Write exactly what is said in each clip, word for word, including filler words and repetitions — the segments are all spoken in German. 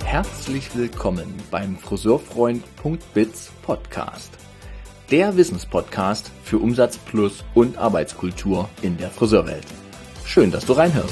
Herzlich willkommen beim Friseurfreund.biz Podcast. Der Wissenspodcast für Umsatz plus und Arbeitskultur in der Friseurwelt. Schön, dass du reinhörst.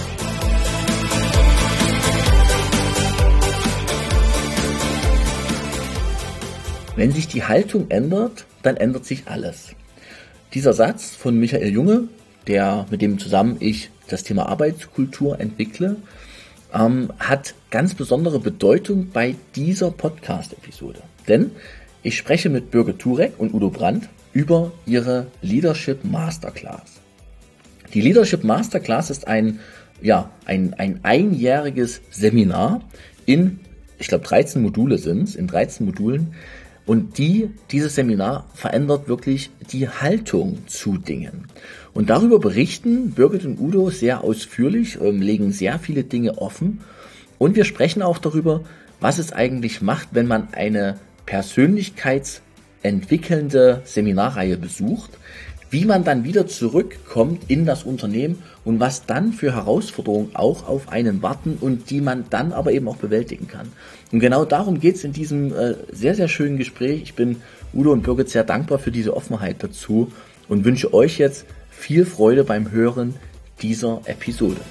Wenn sich die Haltung ändert, dann ändert sich alles. Dieser Satz von Michael Junge, der, mit dem zusammen ich das Thema Arbeitskultur entwickle, ähm, hat ganz besondere Bedeutung bei dieser Podcast-Episode. Denn ich spreche mit Birgit Turek und Udo Brandt über ihre Leadership Masterclass. Die Leadership Masterclass ist ein, ja, ein, ein einjähriges Seminar in, ich glaube, dreizehn Module sind es, in dreizehn Modulen. Und die, dieses Seminar verändert wirklich die Haltung zu Dingen. Und darüber berichten Birgit und Udo sehr ausführlich, ähm, legen sehr viele Dinge offen. Und wir sprechen auch darüber, was es eigentlich macht, wenn man eine persönlichkeitsentwickelnde Seminarreihe besucht, wie man dann wieder zurückkommt in das Unternehmen und was dann für Herausforderungen auch auf einen warten und die man dann aber eben auch bewältigen kann. Und genau darum geht es in diesem äh, sehr, sehr schönen Gespräch. Ich bin Udo und Birgit sehr dankbar für diese Offenheit dazu und wünsche euch jetzt viel Freude beim Hören dieser Episode.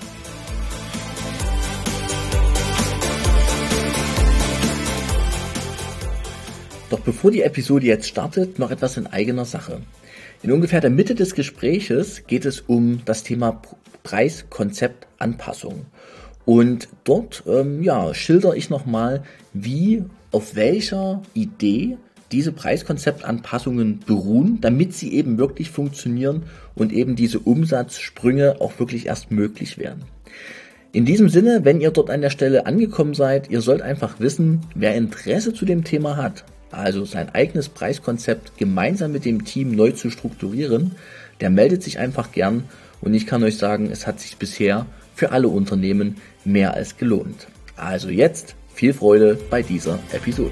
Doch bevor die Episode jetzt startet, noch etwas in eigener Sache. In ungefähr der Mitte des Gespräches geht es um das Thema Preiskonzeptanpassung. Und dort ähm, ja, schilder ich nochmal, wie, auf welcher Idee diese Preiskonzeptanpassungen beruhen, damit sie eben wirklich funktionieren und eben diese Umsatzsprünge auch wirklich erst möglich werden. In diesem Sinne, wenn ihr dort an der Stelle angekommen seid, ihr sollt einfach wissen, wer Interesse zu dem Thema hat, also sein eigenes Preiskonzept gemeinsam mit dem Team neu zu strukturieren, der meldet sich einfach gern und ich kann euch sagen, es hat sich bisher für alle Unternehmen mehr als gelohnt. Also jetzt viel Freude bei dieser Episode.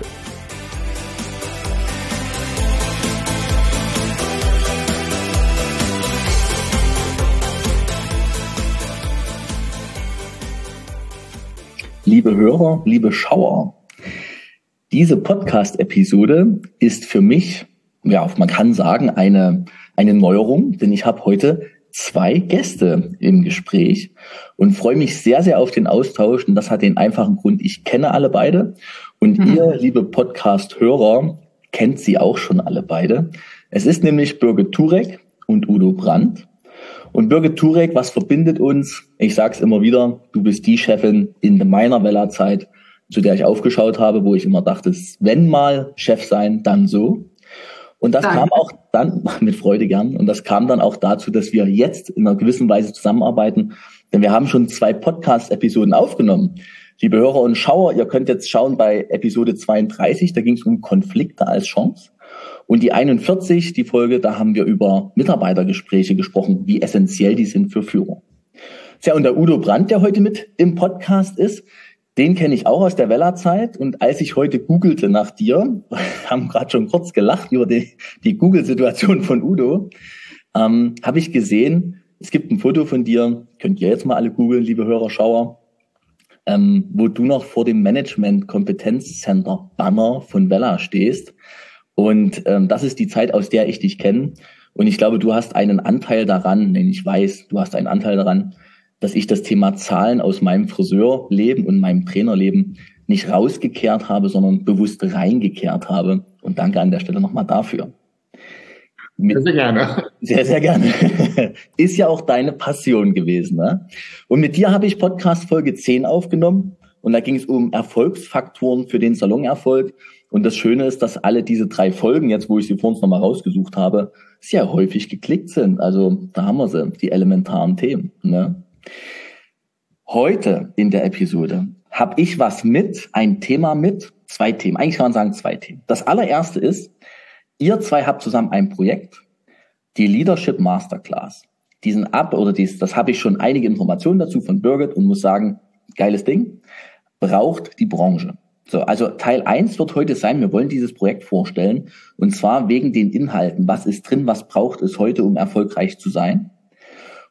Liebe Hörer, liebe Schauer, diese Podcast-Episode ist für mich, ja, man kann sagen, eine, eine Neuerung, denn ich habe heute zwei Gäste im Gespräch und freue mich sehr, sehr auf den Austausch. Und das hat den einfachen Grund, ich kenne alle beide und mhm. ihr, liebe Podcast-Hörer, kennt sie auch schon alle beide. Es ist nämlich Birgit Turek und Udo Brandt. Und Birgit Turek, was verbindet uns? Ich sage es immer wieder, du bist die Chefin in meiner Wella-Zeit, zu der ich aufgeschaut habe, wo ich immer dachte, wenn mal Chef sein, dann so. Und das Danke. kam auch dann, mit Freude gern, und das kam dann auch dazu, dass wir jetzt in einer gewissen Weise zusammenarbeiten, denn wir haben schon zwei Podcast-Episoden aufgenommen. Liebe Hörer und Schauer, ihr könnt jetzt schauen bei Episode zweiunddreißig, da ging es um Konflikte als Chance. Und die einundvierzig, die Folge, da haben wir über Mitarbeitergespräche gesprochen, wie essentiell die sind für Führung. Tja, und der Udo Brandt, der heute mit im Podcast ist, den kenne ich auch aus der Wella-Zeit. Und als ich heute googelte nach dir, haben gerade schon kurz gelacht über die, die Google-Situation von Udo, ähm, habe ich gesehen, es gibt ein Foto von dir, könnt ihr jetzt mal alle googeln, liebe Hörer, Schauer, ähm, wo du noch vor dem Management-Kompetenz-Center-Banner von Wella stehst. Und ähm, das ist die Zeit, aus der ich dich kenne. Und ich glaube, du hast einen Anteil daran, denn ich weiß, du hast einen Anteil daran, dass ich das Thema Zahlen aus meinem Friseurleben und meinem Trainerleben nicht rausgekehrt habe, sondern bewusst reingekehrt habe. Und danke an der Stelle nochmal dafür. Mit, sehr gerne. Sehr, sehr gerne. Ist ja auch deine Passion gewesen, ne? Und mit dir habe ich Podcast Folge zehn aufgenommen. Und da ging es um Erfolgsfaktoren für den Salonerfolg. Und das Schöne ist, dass alle diese drei Folgen, jetzt wo ich sie vor uns nochmal rausgesucht habe, sehr häufig geklickt sind. Also da haben wir sie, die elementaren Themen, ne? Heute in der Episode habe ich was mit, ein Thema mit, zwei Themen. Eigentlich kann man sagen zwei Themen. Das allererste ist, ihr zwei habt zusammen ein Projekt, die Leadership Masterclass. Diesen ab oder dies, das habe ich schon einige Informationen dazu von Birgit und muss sagen, geiles Ding, braucht die Branche. So, also Teil eins wird heute sein, wir wollen dieses Projekt vorstellen und zwar wegen den Inhalten. Was ist drin, was braucht es heute, um erfolgreich zu sein?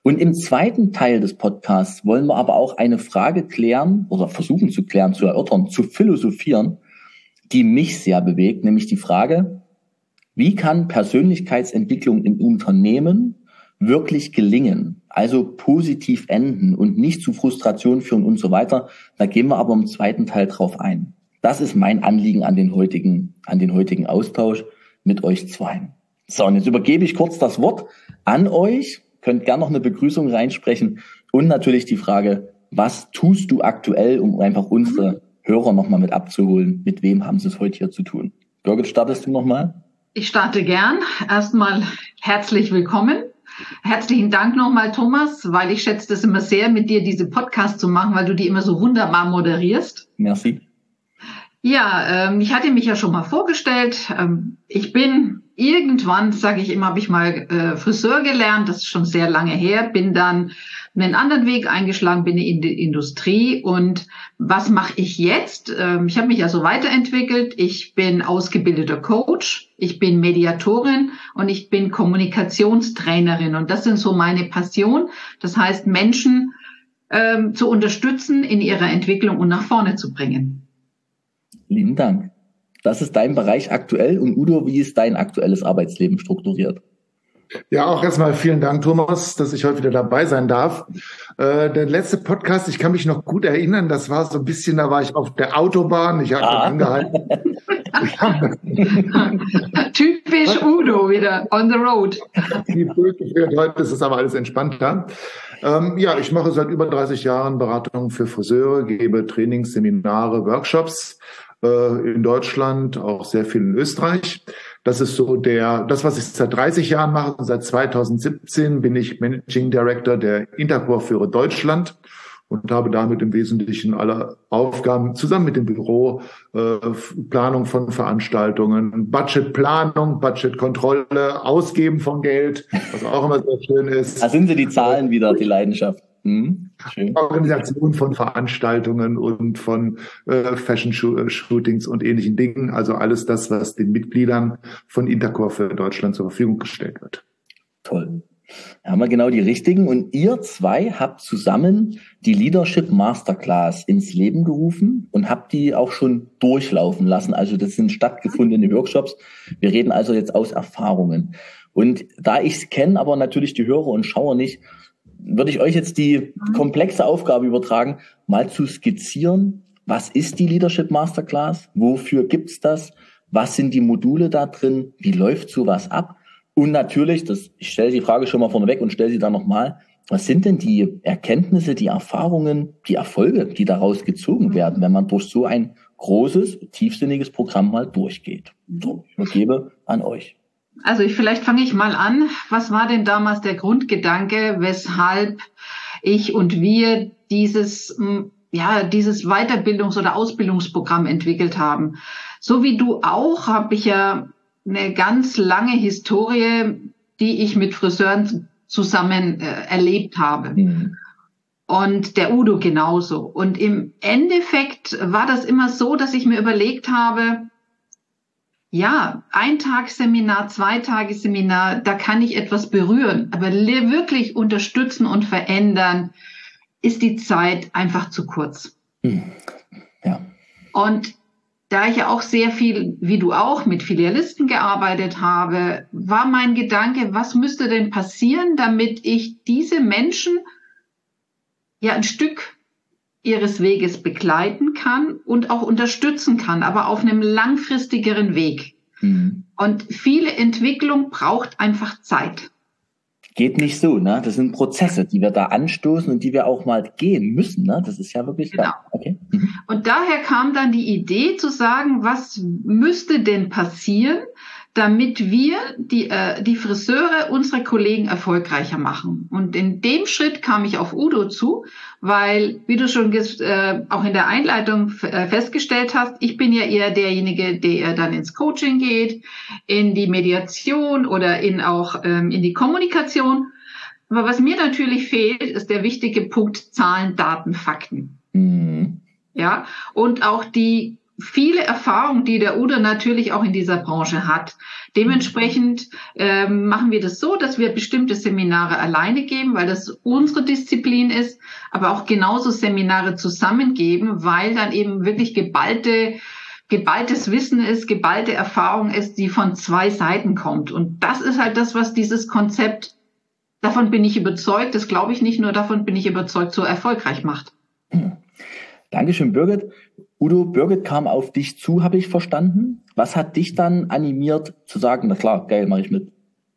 Und im zweiten Teil des Podcasts wollen wir aber auch eine Frage klären oder versuchen zu klären, zu erörtern, zu philosophieren, die mich sehr bewegt, nämlich die Frage, wie kann Persönlichkeitsentwicklung im Unternehmen wirklich gelingen, also positiv enden und nicht zu Frustration führen und so weiter. Da gehen wir aber im zweiten Teil drauf ein. Das ist mein Anliegen an den heutigen, an den heutigen Austausch mit euch zwei. So, und jetzt übergebe ich kurz das Wort an euch. Könnt gerne noch eine Begrüßung reinsprechen und natürlich die Frage, was tust du aktuell, um einfach unsere Hörer nochmal mit abzuholen? Mit wem haben sie es heute hier zu tun? Birgit, startest du nochmal? Ich starte gern. Erstmal herzlich willkommen. Herzlichen Dank nochmal, Thomas, weil ich schätze das immer sehr, mit dir diese Podcasts zu machen, weil du die immer so wunderbar moderierst. Merci. Ja, ähm, ich hatte mich ja schon mal vorgestellt. Ähm, ich bin irgendwann, sage ich immer, habe ich mal äh, Friseur gelernt. Das ist schon sehr lange her. Bin dann einen anderen Weg eingeschlagen, bin in die Industrie. Und was mache ich jetzt? Ähm, ich habe mich ja so weiterentwickelt. Ich bin ausgebildeter Coach. Ich bin Mediatorin und ich bin Kommunikationstrainerin. Und das sind so meine Passion. Das heißt, Menschen ähm, zu unterstützen, in ihrer Entwicklung und nach vorne zu bringen. Lieben Dank. Das ist dein Bereich aktuell. Und Udo, wie ist dein aktuelles Arbeitsleben strukturiert? Ja, auch erstmal vielen Dank, Thomas, dass ich heute wieder dabei sein darf. Äh, der letzte Podcast, ich kann mich noch gut erinnern, das war so ein bisschen, da war ich auf der Autobahn, ich habe ah. angehalten. Typisch Udo, wieder on the road. Heute ist es aber alles entspannter. Ähm, ja, ich mache seit über dreißig Jahren Beratung für Friseure, gebe Trainings, Seminare, Workshops äh, in Deutschland, auch sehr viel in Österreich. Das ist so der, das, was ich seit dreißig Jahren mache. Seit zweitausendsiebzehn bin ich Managing Director der Intercore für Deutschland und habe damit im Wesentlichen alle Aufgaben zusammen mit dem Büro, äh, Planung von Veranstaltungen, Budgetplanung, Budgetkontrolle, Ausgeben von Geld, was auch immer sehr schön ist. Da sind sie die Zahlen wieder, die Leidenschaft. Hm, schön. Organisation von Veranstaltungen und von äh, Fashion-Shootings und ähnlichen Dingen. Also alles das, was den Mitgliedern von Intercore für Deutschland zur Verfügung gestellt wird. Toll. Da haben wir genau die richtigen. Und ihr zwei habt zusammen die Leadership Masterclass ins Leben gerufen und habt die auch schon durchlaufen lassen. Also das sind stattgefundene Workshops. Wir reden also jetzt aus Erfahrungen. Und da ich es kenne, aber natürlich die Hörer und Schauer nicht, würde ich euch jetzt die komplexe Aufgabe übertragen, mal zu skizzieren, was ist die Leadership Masterclass, wofür gibt's das, was sind die Module da drin, wie läuft sowas ab und natürlich, das, ich stelle die Frage schon mal vorneweg und stelle sie dann nochmal, was sind denn die Erkenntnisse, die Erfahrungen, die Erfolge, die daraus gezogen werden, wenn man durch so ein großes, tiefsinniges Programm mal durchgeht. So, ich übergebe an euch. Also ich, vielleicht fange ich mal an. Was war denn damals der Grundgedanke, weshalb ich und wir dieses, ja, dieses Weiterbildungs- oder Ausbildungsprogramm entwickelt haben? So wie du auch, habe ich ja eine ganz lange Historie, die ich mit Friseuren zusammen äh, erlebt habe. Mhm. Und der Udo genauso. Und im Endeffekt war das immer so, dass ich mir überlegt habe, ja, ein Tagesseminar, zwei Tagesseminar, da kann ich etwas berühren. Aber wirklich unterstützen und verändern, ist die Zeit einfach zu kurz. Ja. Und da ich ja auch sehr viel, wie du auch, mit Filialisten gearbeitet habe, war mein Gedanke, was müsste denn passieren, damit ich diese Menschen ja ein Stück ihres Weges begleiten kann und auch unterstützen kann, aber auf einem langfristigeren Weg. Mhm. Und viele Entwicklung braucht einfach Zeit. Geht nicht so, ne? Das sind Prozesse, die wir da anstoßen und die wir auch mal gehen müssen, ne? Das ist ja wirklich genau. Da. Okay. Mhm. Und daher kam dann die Idee zu sagen, was müsste denn passieren, damit wir die, äh, die Friseure, unsere Kollegen erfolgreicher machen. Und in dem Schritt kam ich auf Udo zu, weil, wie du schon äh, auch in der Einleitung äh, festgestellt hast, ich bin ja eher derjenige, der dann ins Coaching geht, in die Mediation oder in auch ähm, in die Kommunikation. Aber was mir natürlich fehlt, ist der wichtige Punkt Zahlen, Daten, Fakten. Mhm. Ja, und auch die viele Erfahrungen, die der Udo natürlich auch in dieser Branche hat. Dementsprechend ähm, machen wir das so, dass wir bestimmte Seminare alleine geben, weil das unsere Disziplin ist, aber auch genauso Seminare zusammengeben, weil dann eben wirklich geballte, geballtes Wissen ist, geballte Erfahrung ist, die von zwei Seiten kommt. Und das ist halt das, was dieses Konzept, davon bin ich überzeugt, das glaube ich nicht nur, davon bin ich überzeugt, so erfolgreich macht. Dankeschön, Birgit. Udo, Birgit kam auf dich zu, habe ich verstanden. Was hat dich dann animiert zu sagen, na klar, geil, mache ich mit?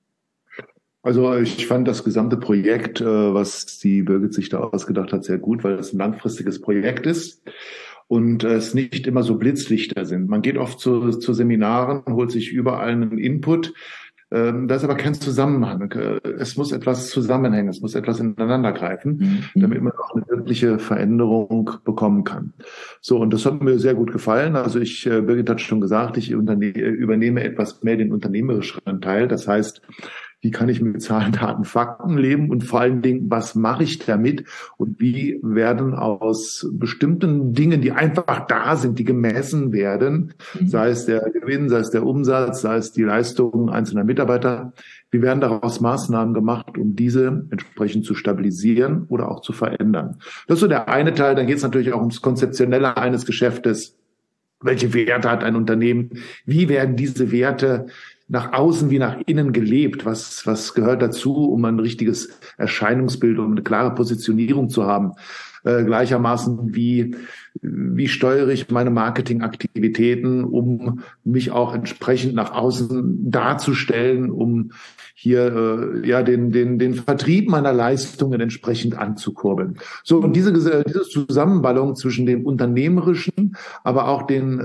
Also ich fand das gesamte Projekt, was die Birgit sich da ausgedacht hat, sehr gut, weil es ein langfristiges Projekt ist und es nicht immer so Blitzlichter sind. Man geht oft zu, zu Seminaren, holt sich überall einen Input. Da ist aber kein Zusammenhang. Es muss etwas zusammenhängen, es muss etwas ineinander greifen, mhm. damit man auch eine wirkliche Veränderung bekommen kann. So, und das hat mir sehr gut gefallen. Also ich, Birgit hat schon gesagt, ich übernehme etwas mehr den unternehmerischen Teil. Das heißt, wie kann ich mit Zahlen, Daten, Fakten leben und vor allen Dingen, was mache ich damit und wie werden aus bestimmten Dingen, die einfach da sind, die gemessen werden, mhm. sei es der Gewinn, sei es der Umsatz, sei es die Leistungen einzelner Mitarbeiter, wie werden daraus Maßnahmen gemacht, um diese entsprechend zu stabilisieren oder auch zu verändern. Das ist so der eine Teil. Dann geht es natürlich auch ums Konzeptionelle eines Geschäftes. Welche Werte hat ein Unternehmen? Wie werden diese Werte nach außen wie nach innen gelebt? Was, was gehört dazu, um ein richtiges Erscheinungsbild, um eine klare Positionierung zu haben? Äh, gleichermaßen wie, wie steuere ich meine Marketingaktivitäten, um mich auch entsprechend nach außen darzustellen, um hier äh, ja den, den, den Vertrieb meiner Leistungen entsprechend anzukurbeln. So, und diese, diese Zusammenballung zwischen dem Unternehmerischen, aber auch den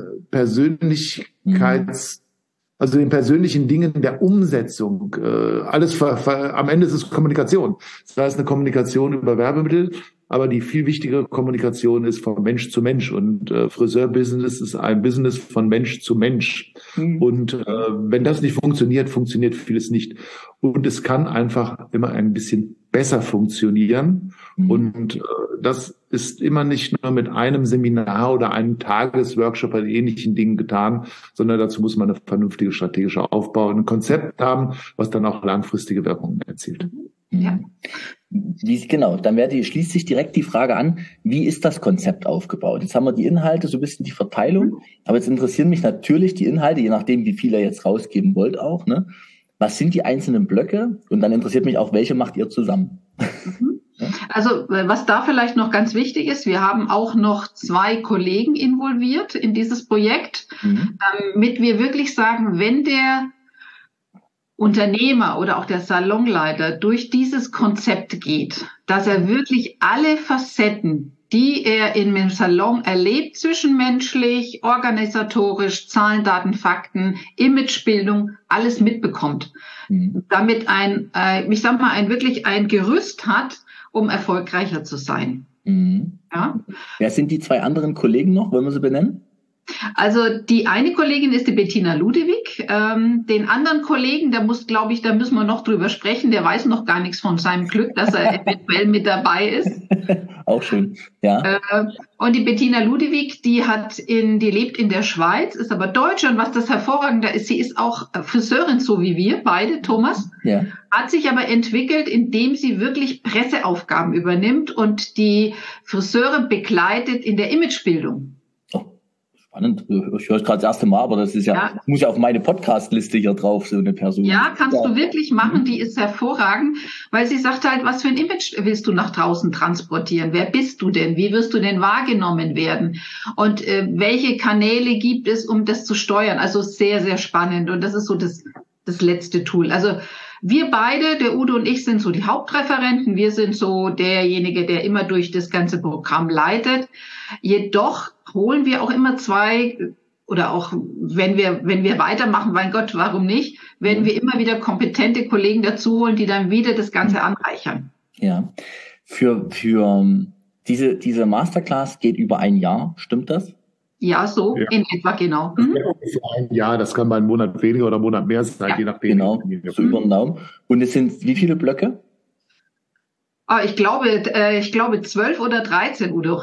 Persönlichkeits- mhm. Also den persönlichen Dingen der Umsetzung, äh, alles ver, ver, am Ende ist es Kommunikation. Das heißt eine Kommunikation über Werbemittel, aber die viel wichtigere Kommunikation ist von Mensch zu Mensch. Und äh, Friseurbusiness ist ein Business von Mensch zu Mensch. Mhm. Und äh, wenn das nicht funktioniert, funktioniert vieles nicht. Und es kann einfach immer ein bisschen besser funktionieren. Mhm. Und äh, das ist immer nicht nur mit einem Seminar oder einem Tagesworkshop oder ähnlichen Dingen getan, sondern dazu muss man eine vernünftige strategische Aufbau, ein Konzept haben, was dann auch langfristige Wirkungen erzielt. Ja. Wie, genau, dann werde, schließt sich direkt die Frage an, wie ist das Konzept aufgebaut? Jetzt haben wir die Inhalte, so ein bisschen die Verteilung, aber jetzt interessieren mich natürlich die Inhalte, je nachdem, wie viel ihr jetzt rausgeben wollt auch, ne? Was sind die einzelnen Blöcke? Und dann interessiert mich auch, welche macht ihr zusammen? Also was da vielleicht noch ganz wichtig ist, wir haben auch noch zwei Kollegen involviert in dieses Projekt, mhm. damit wir wirklich sagen, wenn der Unternehmer oder auch der Salonleiter durch dieses Konzept geht, dass er wirklich alle Facetten, die er in dem Salon erlebt, zwischenmenschlich, organisatorisch, Zahlen, Daten, Fakten, Imagebildung, alles mitbekommt. Mhm. Damit ein, äh, ich sag mal, ein wirklich ein Gerüst hat, um erfolgreicher zu sein. Mhm. Ja? Wer sind die zwei anderen Kollegen noch? Wollen wir sie benennen? Also die eine Kollegin ist die Bettina Ludewig. Ähm, den anderen Kollegen, der muss, glaube ich, da müssen wir noch drüber sprechen. Der weiß noch gar nichts von seinem Glück, dass er eventuell mit dabei ist. Auch schön, ja. Äh, und die Bettina Ludewig, die hat in, die lebt in der Schweiz, ist aber Deutsche. Und was das hervorragende ist, sie ist auch Friseurin, so wie wir beide, Thomas. Ja. Hat sich aber entwickelt, indem sie wirklich Presseaufgaben übernimmt und die Friseure begleitet in der Imagebildung. Spannend. Ich höre es gerade das erste Mal, aber das ist ja, ja. muss ja auf meine Podcast-Liste hier drauf, so eine Person. Ja, kannst ja. du wirklich machen. Die ist hervorragend, weil sie sagt halt, was für ein Image willst du nach draußen transportieren? Wer bist du denn? Wie wirst du denn wahrgenommen werden? Und äh, welche Kanäle gibt es, um das zu steuern? Also sehr, sehr spannend. Und das ist so das, das letzte Tool. Also wir beide, der Udo und ich, sind so die Hauptreferenten. Wir sind so derjenige, der immer durch das ganze Programm leitet. Jedoch holen wir auch immer zwei, oder auch wenn wir, wenn wir weitermachen, mein Gott, warum nicht, werden wir immer wieder kompetente Kollegen dazu holen, die dann wieder das Ganze anreichern. Ja. Für, für diese, diese Masterclass geht über ein Jahr, stimmt das? Ja, so ja. in etwa, genau. Mhm. Für ein Jahr, das kann mal einen Monat weniger oder einen Monat mehr sein, ja. je nachdem. Genau, so mhm. über den Daumen. Und es sind wie viele Blöcke? Ah, ich glaube, äh, ich glaube zwölf oder dreizehn, Udo.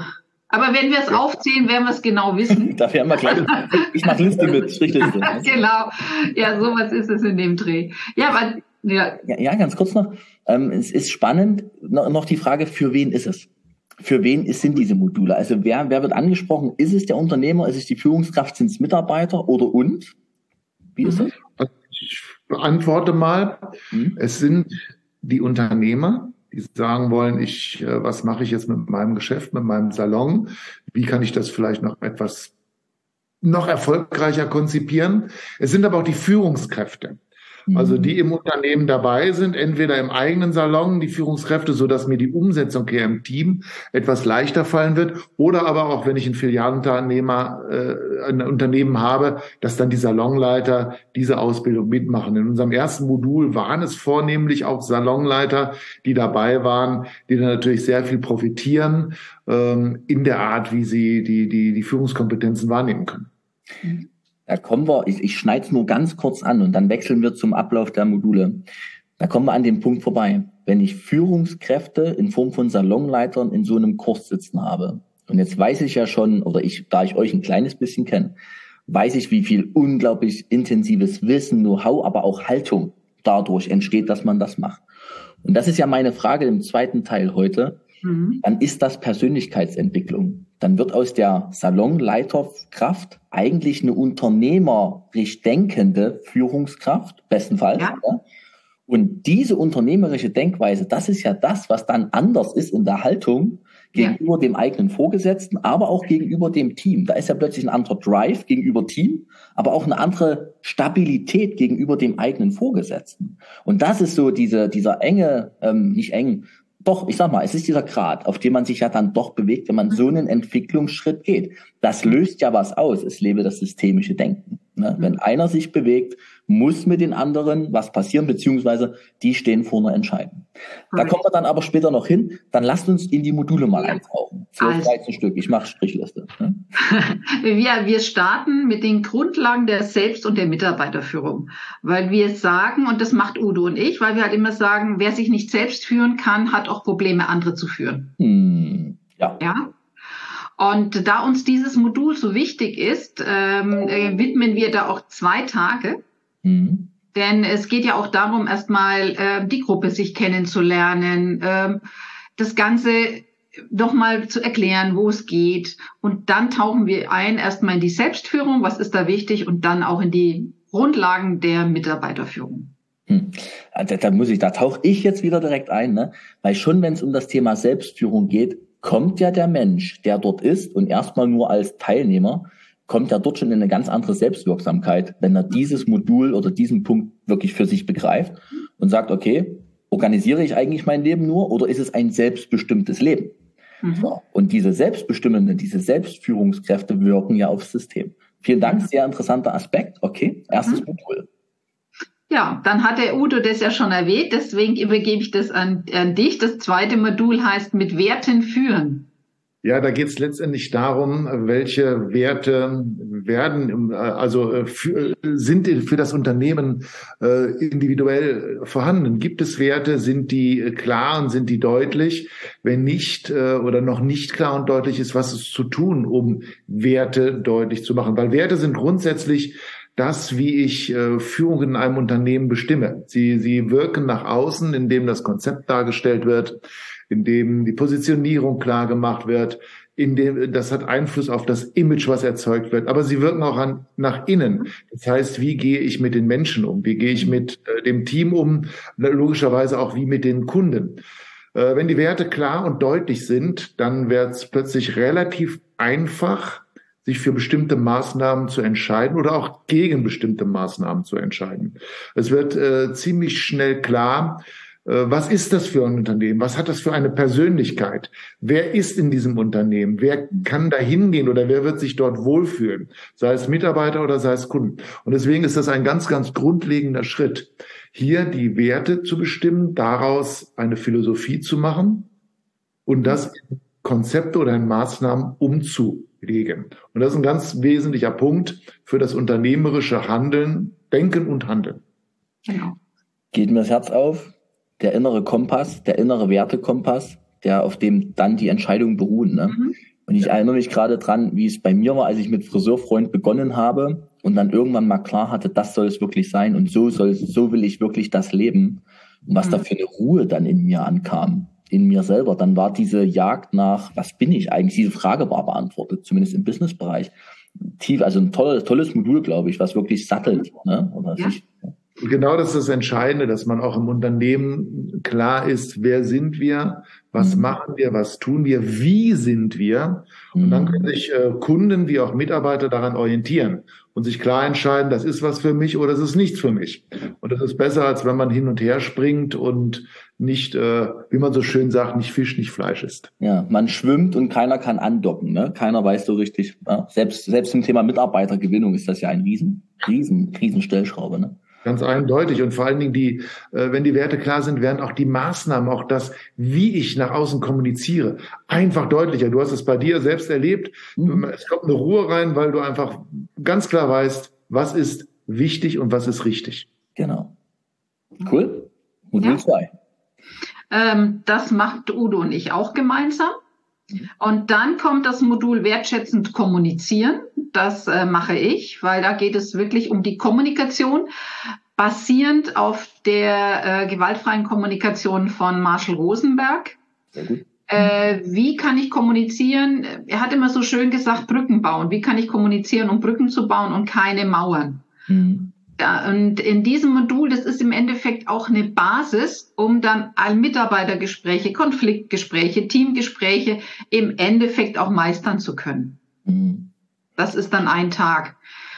Aber wenn wir es aufzählen, werden wir es genau wissen. Da werden wir gleich. Ich mache Liste mit, Strichliste. Genau. Ja, sowas ist es in dem Dreh. Ja, aber ja. Ja, ja, ganz kurz noch. Ähm, es ist spannend, noch die Frage, für wen ist es? Für wen ist, sind diese Module? Also wer, wer wird angesprochen? Ist es der Unternehmer? Ist es die Führungskraft? Sind es Mitarbeiter oder und? Wie ist das? Ich beantworte mal. Hm? Es sind die Unternehmer, die sagen wollen, ich, was mache ich jetzt mit meinem Geschäft, mit meinem Salon? Wie kann ich das vielleicht noch etwas noch erfolgreicher konzipieren? Es sind aber auch die Führungskräfte. Also die im Unternehmen dabei sind, entweder im eigenen Salon, die Führungskräfte, so dass mir die Umsetzung hier im Team etwas leichter fallen wird, oder aber auch, wenn ich ein Filialunternehmer, äh, ein Unternehmen habe, dass dann die Salonleiter diese Ausbildung mitmachen. In unserem ersten Modul waren es vornehmlich auch Salonleiter, die dabei waren, die dann natürlich sehr viel profitieren ähm, in der Art, wie sie die, die, die Führungskompetenzen wahrnehmen können. Mhm. Da kommen wir, ich, ich schneide es nur ganz kurz an und dann wechseln wir zum Ablauf der Module. Da kommen wir an den Punkt vorbei. Wenn ich Führungskräfte in Form von Salonleitern in so einem Kurs sitzen habe, und jetzt weiß ich ja schon, oder ich, da ich euch ein kleines bisschen kenne, weiß ich, wie viel unglaublich intensives Wissen, Know-how, aber auch Haltung dadurch entsteht, dass man das macht. Und das ist ja meine Frage im zweiten Teil heute. Mhm. Dann ist das Persönlichkeitsentwicklung. Dann wird aus der Salonleiterkraft eigentlich eine unternehmerisch denkende Führungskraft, bestenfalls. Ja. Ja. Und diese unternehmerische Denkweise, das ist ja das, was dann anders ist in der Haltung gegenüber ja. dem eigenen Vorgesetzten, aber auch gegenüber dem Team. Da ist ja plötzlich ein anderer Drive gegenüber Team, aber auch eine andere Stabilität gegenüber dem eigenen Vorgesetzten. Und das ist so diese, dieser enge, ähm, nicht eng, doch, ich sag mal, es ist dieser Grad, auf dem man sich ja dann doch bewegt, wenn man so einen Entwicklungsschritt geht. Das löst ja was aus. Es lebe das systemische Denken. Ne? Wenn einer sich bewegt, muss mit den anderen was passieren, beziehungsweise die stehen vor einer Entscheidung. Da kommen wir dann aber später noch hin. Dann lasst uns in die Module mal eintauchen. zwölf, dreizehn Stück. Ich mache Strichliste. Ne? wir, wir starten mit den Grundlagen der Selbst- und der Mitarbeiterführung. Weil wir sagen, und das macht Udo und ich, weil wir halt immer sagen, wer sich nicht selbst führen kann, hat auch Probleme, andere zu führen. Hm, ja. Ja. Und da uns dieses Modul so wichtig ist, ähm, äh, widmen wir da auch zwei Tage. Mhm. Denn es geht ja auch darum, erstmal äh, die Gruppe sich kennenzulernen, äh, das Ganze nochmal zu erklären, wo es geht. Und dann tauchen wir ein erstmal in die Selbstführung, was ist da wichtig, und dann auch in die Grundlagen der Mitarbeiterführung. Hm. Da, da muss ich, da tauche ich jetzt wieder direkt ein, ne? Weil schon, wenn es um das Thema Selbstführung geht, kommt ja der Mensch, der dort ist und erstmal nur als Teilnehmer, kommt er dort schon in eine ganz andere Selbstwirksamkeit, wenn er dieses Modul oder diesen Punkt wirklich für sich begreift und sagt, okay, organisiere ich eigentlich mein Leben nur oder ist es ein selbstbestimmtes Leben? Mhm. So. Und diese selbstbestimmenden, diese Selbstführungskräfte wirken ja aufs System. Vielen Dank, sehr interessanter Aspekt. Okay, erstes mhm. Modul. Ja, dann hat der Udo das ja schon erwähnt, deswegen übergebe ich das an, an dich. Das zweite Modul heißt mit Werten führen. Ja, da geht es letztendlich darum, welche Werte werden, also für, sind für das Unternehmen äh, individuell vorhanden. Gibt es Werte? Sind die klar und sind die deutlich? Wenn nicht äh, oder noch nicht klar und deutlich ist, was ist zu tun, um Werte deutlich zu machen? Weil Werte sind grundsätzlich das, wie ich äh, Führung in einem Unternehmen bestimme. Sie, sie wirken nach außen, indem das Konzept dargestellt wird, in dem die Positionierung klar gemacht wird, in dem, das hat Einfluss auf das Image, was erzeugt wird, aber sie wirken auch an, nach innen. Das heißt, wie gehe ich mit den Menschen um? Wie gehe ich mit äh, dem Team um? Logischerweise auch wie mit den Kunden. Äh, wenn die Werte klar und deutlich sind, dann wird es plötzlich relativ einfach, sich für bestimmte Maßnahmen zu entscheiden oder auch gegen bestimmte Maßnahmen zu entscheiden. Es wird äh, ziemlich schnell klar, was ist das für ein Unternehmen? Was hat das für eine Persönlichkeit? Wer ist in diesem Unternehmen? Wer kann da hingehen oder wer wird sich dort wohlfühlen? Sei es Mitarbeiter oder sei es Kunden. Und deswegen ist das ein ganz, ganz grundlegender Schritt, hier die Werte zu bestimmen, daraus eine Philosophie zu machen und das in Konzepte oder in Maßnahmen umzulegen. Und das ist ein ganz wesentlicher Punkt für das unternehmerische Handeln, Denken und Handeln. Genau. Geht mir das Herz auf? Der innere Kompass, der innere Wertekompass, der auf dem dann die Entscheidungen beruhen. Ne? Mhm. Und ich erinnere mich gerade dran, wie es bei mir war, als ich mit Friseurfreund begonnen habe und dann irgendwann mal klar hatte, das soll es wirklich sein und so soll es, so will ich wirklich das leben. Und was mhm. da für eine Ruhe dann in mir ankam, in mir selber, dann war diese Jagd nach, was bin ich eigentlich, diese Frage war beantwortet, zumindest im Businessbereich. Tief, also ein tolles, tolles Modul, glaube ich, was wirklich sattelt. Ne? Oder ja. sich, Genau, das ist das Entscheidende, dass man auch im Unternehmen klar ist, wer sind wir, was mhm. machen wir, was tun wir, wie sind wir. Und mhm. dann können sich äh, Kunden wie auch Mitarbeiter daran orientieren und sich klar entscheiden, das ist was für mich oder das ist nichts für mich. Und das ist besser, als wenn man hin und her springt und nicht, äh, wie man so schön sagt, nicht Fisch, nicht Fleisch ist. Ja, man schwimmt und keiner kann andocken. Ne? Keiner weiß so richtig. Ja? Selbst, selbst im Thema Mitarbeitergewinnung ist das ja ein riesen, riesen, riesen Stellschraube. Ne? Ganz eindeutig. Und vor allen Dingen, die, äh, wenn die Werte klar sind, werden auch die Maßnahmen, auch das, wie ich nach außen kommuniziere, einfach deutlicher. Du hast es bei dir selbst erlebt. Mhm. Es kommt eine Ruhe rein, weil du einfach ganz klar weißt, was ist wichtig und was ist richtig. Genau. Cool. Modul zwei. Ja. Ähm, das macht Udo und ich auch gemeinsam. Und dann kommt das Modul wertschätzend kommunizieren. Das äh, mache ich, weil da geht es wirklich um die Kommunikation, basierend auf der äh, gewaltfreien Kommunikation von Marshall Rosenberg. Sehr gut. Äh, wie kann ich kommunizieren? Er hat immer so schön gesagt, Brücken bauen. Wie kann ich kommunizieren, um Brücken zu bauen und keine Mauern? Mhm. Ja, und in diesem Modul, das ist im Endeffekt auch eine Basis, um dann all Mitarbeitergespräche, Konfliktgespräche, Teamgespräche im Endeffekt auch meistern zu können. Mhm. Das ist dann ein Tag.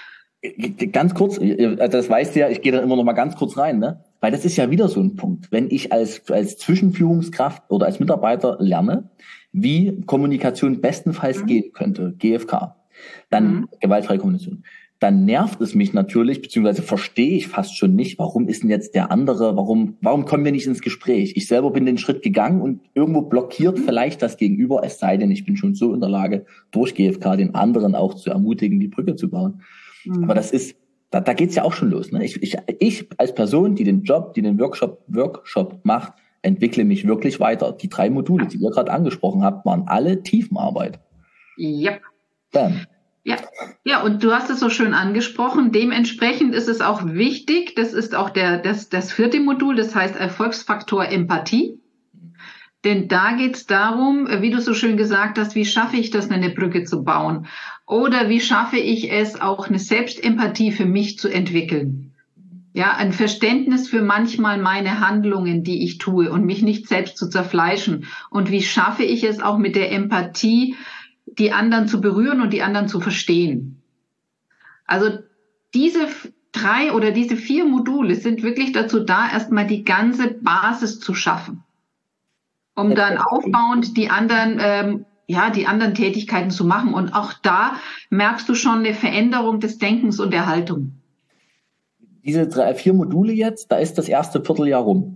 Ganz kurz, das weißt du ja, ich gehe da immer noch mal ganz kurz rein, ne? Weil das ist ja wieder so ein Punkt. Wenn ich als, als Zwischenführungskraft oder als Mitarbeiter lerne, wie Kommunikation bestenfalls mhm. gehen könnte, G F K, dann mhm. gewaltfreie Kommunikation, dann nervt es mich natürlich, beziehungsweise verstehe ich fast schon nicht, warum ist denn jetzt der andere, warum, warum kommen wir nicht ins Gespräch? Ich selber bin den Schritt gegangen und irgendwo blockiert vielleicht das Gegenüber, es sei denn, ich bin schon so in der Lage, durch G F K den anderen auch zu ermutigen, die Brücke zu bauen. Mhm. Aber das ist, da, da geht's ja auch schon los. Ne? Ich, ich, ich als Person, die den Job, die den Workshop, Workshop macht, entwickle mich wirklich weiter. Die drei Module, die ihr gerade angesprochen habt, waren alle Tiefenarbeit. Ja. Dann. Ja, ja, und du hast es so schön angesprochen. Dementsprechend ist es auch wichtig, das ist auch der, das, das vierte Modul, das heißt Erfolgsfaktor Empathie. Denn da geht es darum, wie du so schön gesagt hast, wie schaffe ich das, eine Brücke zu bauen? Oder wie schaffe ich es, auch eine Selbstempathie für mich zu entwickeln? Ja, ein Verständnis für manchmal meine Handlungen, die ich tue und mich nicht selbst zu zerfleischen. Und wie schaffe ich es auch mit der Empathie, die anderen zu berühren und die anderen zu verstehen. Also diese drei oder diese vier Module sind wirklich dazu da, erstmal die ganze Basis zu schaffen, um dann aufbauend die anderen, ähm, ja, die anderen Tätigkeiten zu machen. Und auch da merkst du schon eine Veränderung des Denkens und der Haltung. Diese drei, vier Module jetzt, da ist das erste Vierteljahr rum.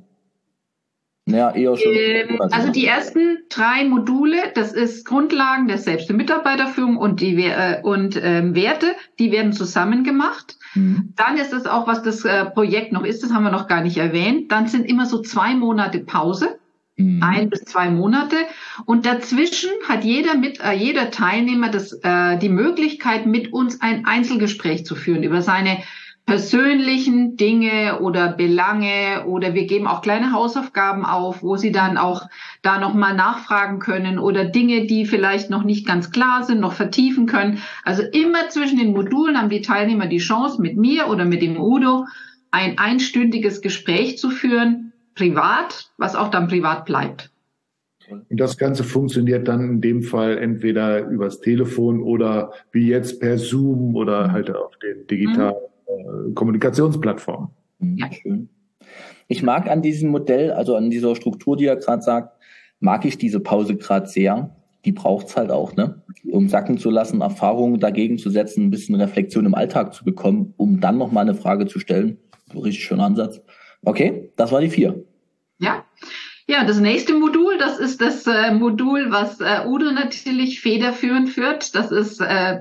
Ja, eher schon. Ähm, also die ersten drei Module, das ist Grundlagen der Selbst- und Mitarbeiterführung und die äh, und ähm, Werte, die werden zusammen gemacht. Mhm. Dann ist es auch, was das äh, Projekt noch ist, das haben wir noch gar nicht erwähnt. Dann sind immer so zwei Monate Pause, mhm. ein bis zwei Monate. Und dazwischen hat jeder mit äh, jeder Teilnehmer das äh, die Möglichkeit, mit uns ein Einzelgespräch zu führen über seine persönlichen Dinge oder Belange, oder wir geben auch kleine Hausaufgaben auf, wo sie dann auch da nochmal nachfragen können oder Dinge, die vielleicht noch nicht ganz klar sind, noch vertiefen können. Also immer zwischen den Modulen haben die Teilnehmer die Chance, mit mir oder mit dem Udo ein einstündiges Gespräch zu führen, privat, was auch dann privat bleibt. Und das Ganze funktioniert dann in dem Fall entweder übers Telefon oder wie jetzt per Zoom oder halt auf den digitalen mhm. Kommunikationsplattform. Ja, schön. Ich mag an diesem Modell, also an dieser Struktur, die er gerade sagt, mag ich diese Pause gerade sehr. Die braucht's halt auch, ne? Um sacken zu lassen, Erfahrungen dagegen zu setzen, ein bisschen Reflexion im Alltag zu bekommen, um dann nochmal eine Frage zu stellen. So richtig schöner Ansatz. Okay, das war die vier. Ja. Ja, das nächste Modul, das ist das äh, Modul, was äh, Udo natürlich federführend führt. Das ist äh,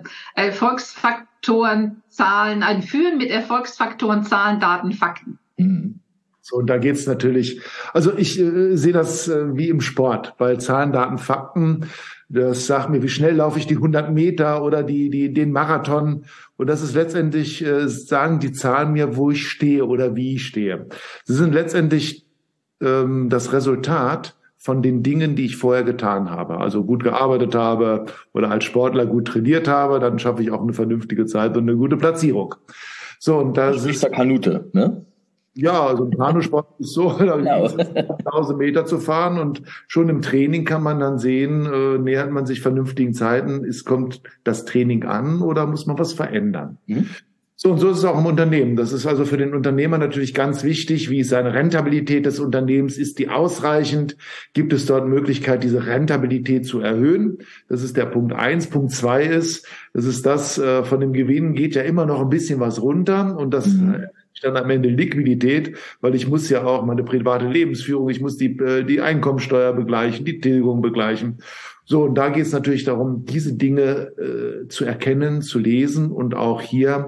Erfolgsfaktoren, Zahlen, ein Führen mit Erfolgsfaktoren, Zahlen, Daten, Fakten. Mhm. So, und da geht's natürlich, also ich äh, sehe das äh, wie im Sport, weil Zahlen, Daten, Fakten, das sagt mir, wie schnell laufe ich die hundert Meter oder die, die, den Marathon. Und das ist letztendlich, äh, sagen die Zahlen mir, wo ich stehe oder wie ich stehe. Sie sind letztendlich ähm, das Resultat von den Dingen, die ich vorher getan habe. Also gut gearbeitet habe oder als Sportler gut trainiert habe, dann schaffe ich auch eine vernünftige Zeit und eine gute Platzierung. So, und das ist der Kanute, ne? Ja, also im Kanusport ist so, da Genau. tausend Meter zu fahren und schon im Training kann man dann sehen, äh, nähert man sich vernünftigen Zeiten, ist, kommt das Training an oder muss man was verändern? Mhm. So, und so ist es auch im Unternehmen. Das ist also für den Unternehmer natürlich ganz wichtig. Wie ist seine Rentabilität des Unternehmens? Ist die ausreichend? Gibt es dort Möglichkeit, diese Rentabilität zu erhöhen? Das ist der Punkt eins. Punkt zwei ist, das ist das, äh, von dem Gewinn geht ja immer noch ein bisschen was runter und das mhm. äh, dann am Ende Liquidität, weil ich muss ja auch meine private Lebensführung, ich muss die, die Einkommensteuer begleichen, die Tilgung begleichen. So, und da geht es natürlich darum, diese Dinge äh, zu erkennen, zu lesen und auch hier